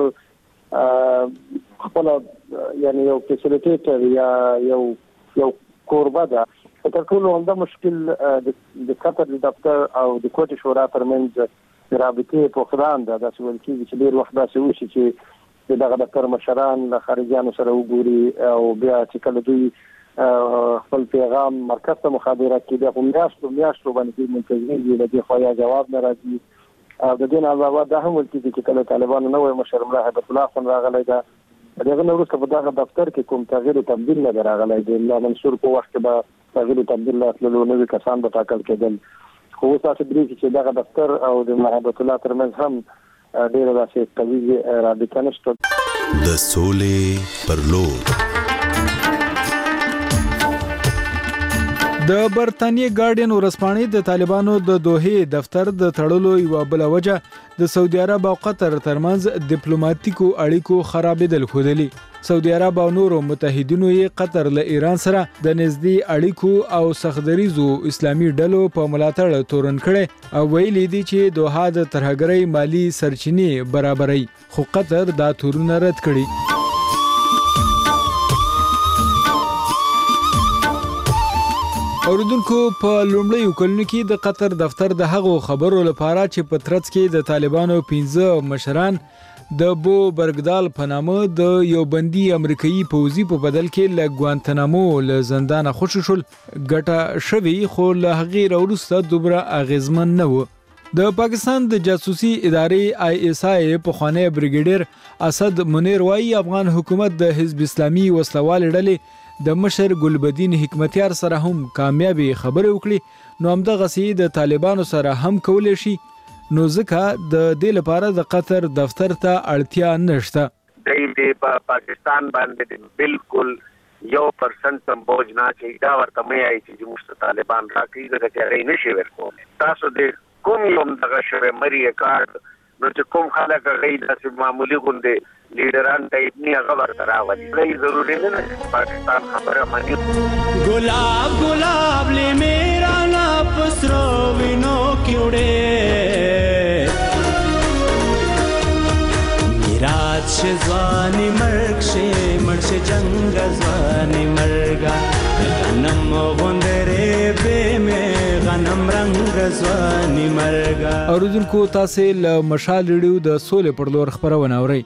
خپل یعنی یو فیسیلیټیټر یا یو کوربه ده. تر ټولو همدا مشکل د قطر د دفتر او د کوټې شورا ترمنځ د رابطې فقدان ده. داسې ویل کېږي چې ډېر وخت داسې وشي چې دغه دفتر مشران له خارجیانو سره وګوري او بیا چې کله دوی خپل پیغام مرکز ته مخابره کړي بیا په میاشتو باندې منتظرېږي له دې خوا یا جواب نه راځي. او د دې نه علاوه دا هم ویل کېږي چې کله طالبانو نوی مشر ملا هیبت الله خان راغلی ده دغه نه وروسته په دغه دفتر کې کوم تغییر او تبدیل نه راغلی دی. الله منصور په وخت کې به تغییر او تبدیل راتللو نوي کسان به ټاکل کېدل خو اوس تاسو درې چې دغه دفتر او د هیبت الله ترمنځ هم ډېر داسې قوي رادیکالست د سولې پر لور. د برتانیې ګارډین ورځپاڼې د طالبانو د دوحې دفتر د تړلو یوه بله وجه د سعودي عرب او قطر ترمنځ ډیپلوماټیکو اړیکو خرابېدل ښودلي. سعودي عرب او نورو متحدینو یې قطر له ایران سره د نږدې اړیکو او سختدریزو اسلامي ډلو په ملاتړ تورن کړي او ویلي دي چې دوحه د ترهګرۍ مالی سرچینې برابري، خو قطر دا تورونه رد کړي. اوریدونکو په لومړیو کلونو کې د قطر دفتر د هغو خبرو لپاره چې په ترڅ کې د طالبانو 15 مشران د بو برګدال په نامه د یو بندي امریکایي پوځي په بدل کې له ګوانتنامو له زندانه خوشي شول ګټه شوی، خو له هغې وروسته دومره اغیزمن نه و. د پاکستان د جاسوسي ادارې ISI پخوانی بریګیډیر اسد منیر وايي افغان حکومت د حزب اسلامي وسلوال ډلې د مشر ګلبدین حکمتیار سره هم کامیابی خبرې وکړي، نو همدغه سي د طالبانو سره هم کولای شي، نو ځکه د دې لپاره د قطر دفتر ته اړتیا نشته. د پاکستان باندې بالکل 1% هم بوج نه چې دا ورته مې آی چې موږ طالبان راکړي دا چې هغه نشي ورکول. تاسو د کوم یو دغه شوه مری کارت نو چې کوم خلک غي د معمولی غونډه لیډران ټایپ نه خبر راوړي، لای ضروري نه پاکستان خبره مانی. ګلاب ګلاب لې میرا نا پسرو وینو کیوړې میراث شزوانی مرګ شه مرشه جنگ زوانی مرګا غنم غوندره به می غنم رنگ زوانی مرګا. اوریدونکو تاسو له مشال ریډیو د سولې پر لور خبرونه اورئ.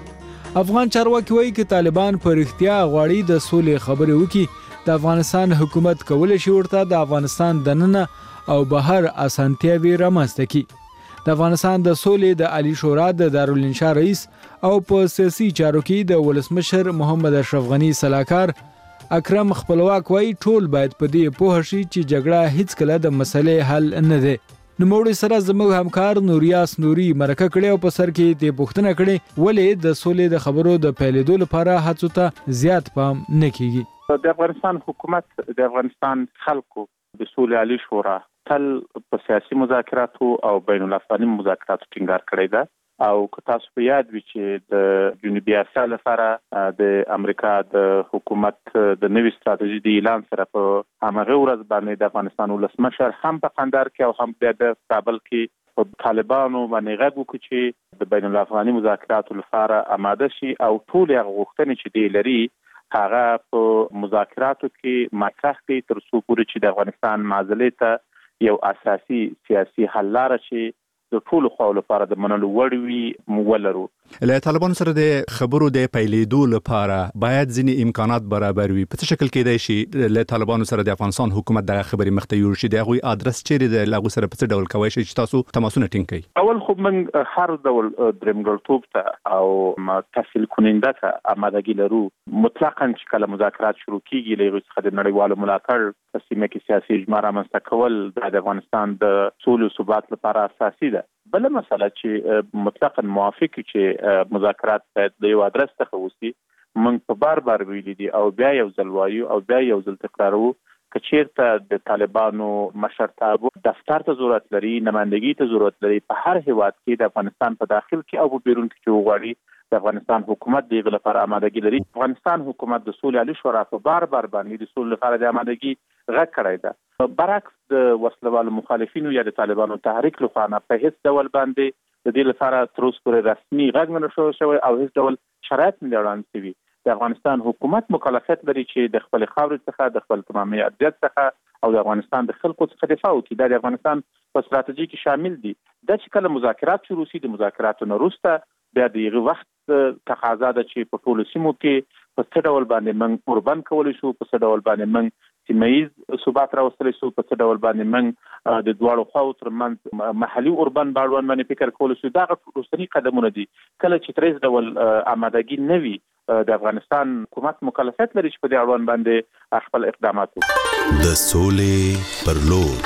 افغان چارواکي وایي چې طالبان په رښتیا غواړي د سولې خبرې وکړي، د افغانستان حکومت کولی شي ورته د افغانستان دننه او بهر اسانتیاوي رامنځته کړي. د افغانستان د سولې د عالی شورا د دارالانشا رئیس او په سیاسي چارو کې د ولسمشر محمد اشرف غنی صلاحکار اکرم خپلواک وایي ټول باید په دې پوه شي چې جګړه هیڅ کله د مسلې حل نه ده. نوموړي سره زموږ همکار نوریاس نوري مرکه کړې او په سر کې د پوښتنه کړې ولې د سولې د خبرو د پیلېدو لپاره هڅو ته زیات پام نه کیږي. د افغانستان حکومت د افغانستان خلکو د سولې عالی شورا تل په سیاسي مذاکراتو او بین الافغاني مذاکراتو ټینګار کړی ده، او که تاسو په یاد وي چې د جنوبي اسیا لپاره د امریکا د حکومت د نوې ستراتیژي د اعلان سره په همغه ورځ باندې د افغانستان ولسمشر هم په قندهار کې او هم د کابل کې په طالبانو باندې غږ وکړ چې د بین الافغاني مذاکراتو لپاره آماده شي او ټول هغه غوښتنې چې دی لري هغه په مذاکراتو کې مطرح کړي تر څو پورې چې د افغانستان معادلې ته یو اساسي سیاسي حل لاره شي د ټولو خواو لپاره د منلو وړ وي ولرو. له طالبانو سره د خبرو د پیلېدو لپاره باید ځینې امکانات برابر وي. په څه شکل کېدای شي له طالبانو سره د افغانستان حکومت دغه خبرې مخته یوړ شي؟ د هغوی ادرس چیرې د هغوی سره په څه ډول کولی شي چې تاسو تماسونه ټینګ کړئ؟ اول خو موږ هر ډول درېمګړتوب ته او تحصیل کننده ته آمادګي لرو. مطلقاً چې کله مذاکرات شروع کیږي له هغوی څخه د نړیوالو ملاتړ په سیمه کې سیاسي اجماع رامنځته کول د افغانستان د سولې او ثبات لپاره اساسي ده. بل مسله چې مطلقاً موافق چې مذاکرات باید د یو ادرس څخه وشي، موږ په بار ویلي دي او بیا یو ځل وایو او بیا یو ځل تکراروو که چیرته د طالبانو مشرتابه دفتر ته ضرورت لري، نمائندګي ته ضرورت لري په هر هیواد کې د افغانستان په داخل کې او په بیرون کې چې وغواړي د افغانستان حکومت دغه لپاره آمادګي لري. افغانستان حکومت د سولې عالی شورا په بار باندې د سولې لپاره د آمادګي غږ کړی ده. برعکس د وسلوالو مخالفینو یا د طالبانو تحریک لخوا نه په هیڅ ډول باندې د دې لپاره تر اوسه پورې رسمي غږ نه شوی او هیڅ ډول شرایط نه وړاندې شوي. د افغانستان حکومت مکلفیت لري چې د خپل خاورې څخه د خپل تمامي ارضیت څخه او د افغانستان د خلکو څخه دفاع وکړي. دا د افغانستان په ستراتیژي کې شامل دي. دا چې کله مذاکرات شروع شي، د مذاکراتو نه وروسته بیا د هغه وخت تقاضا ده چې په ټولو سیمو کې په څه ډول باندې موږ اوربند کولی شو، په څه ډول باندې موږ سیمه‌ییز ثبات راوستلی شو، په څه ډول باندې موږ د دواړو خواو ترمنځ محلي اوربند باړوان باندې فکر کولی شو. دا وروستني قدمونه دي. کله چې تر هیڅ ډول آمادګي نه وي، د افغانستان حکومت مکلفیت لري چې په دې اړوند باندې خپل اقدامات وکړي. د سولې پر لور.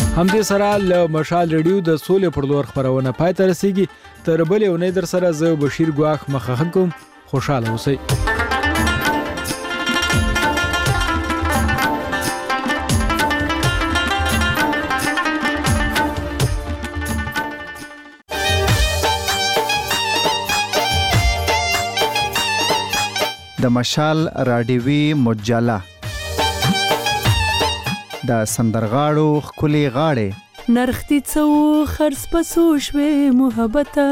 همدې سره له مشال ریډیو د سولې پر لور خبرونه پای ته رسیږي. تر بلې اونۍ در سره زه بشیر ګواخ مخه کوم. خوشاله اوسئ. د مشال راډیوي مجله د سندرغاړو خولي غاړې نرختی څو خرڅ پسو شوي محبته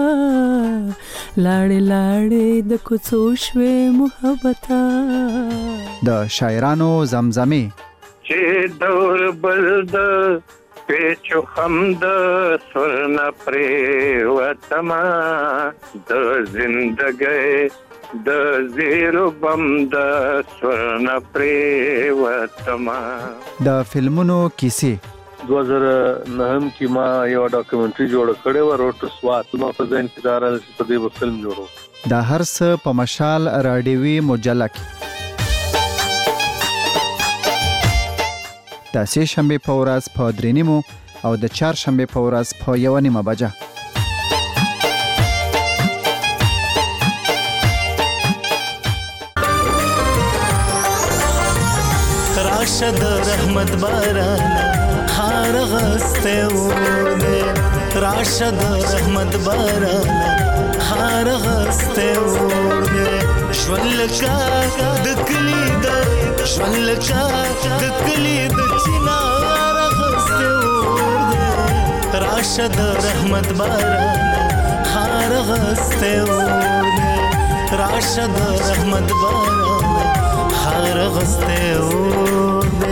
لاړې لاړې د کوڅو شوي محبته د شاعرانو زمزمې چې دور بلد پیچو خمد سرنا پرې وتما د زندګۍ د زیرو بم د سورنا پرې وتما. د فلمونو کیسې 2009 کې ما یو ډاکومنټري جوړ کړی و روټ سوات. ما په ځین کې دار په دې فلم جوړو. د هر څه په مشال راډیوي مجله کې د سه شنبه په ورځ په 3:30 او د چهار شنبه په ورځ په 1:30 بجه. راشد رحمت باران خار غسته و دے راشد رحمت باران خار غسته و دے شولکا دکلی د شولکا دکلی د چنار غسته و دے راشد رحمت باران خار غسته و دے راشد رحمت باران خار غسته و دے.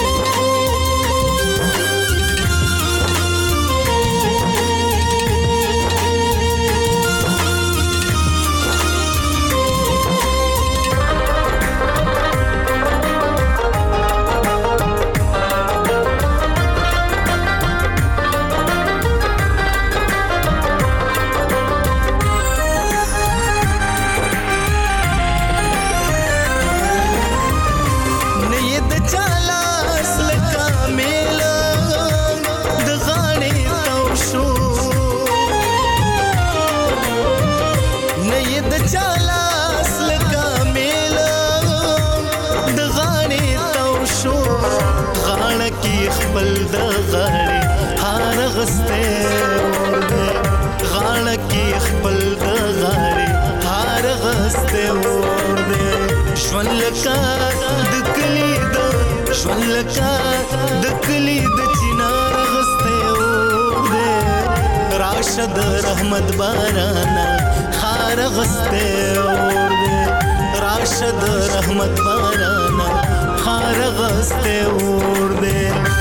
شولکا دکلی د چنار غسته و دے راشد رحمت بارانا خار غسته و دے راشد رحمت بارانا خار غسته و دے.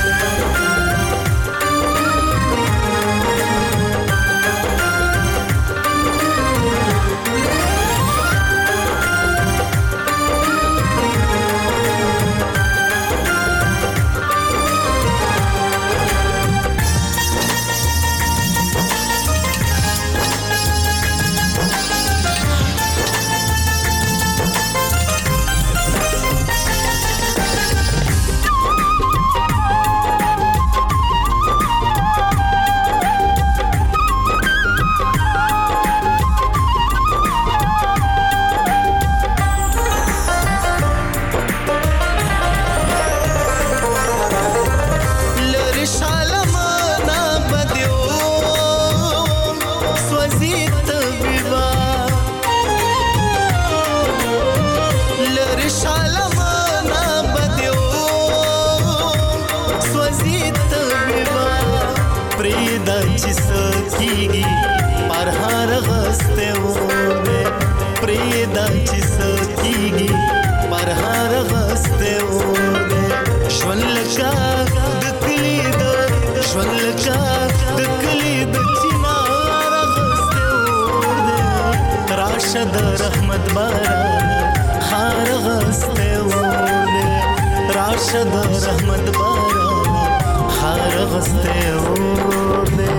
راشد رحمت باران خار غسته و دے راشد رحمت باران خار غسته و دے.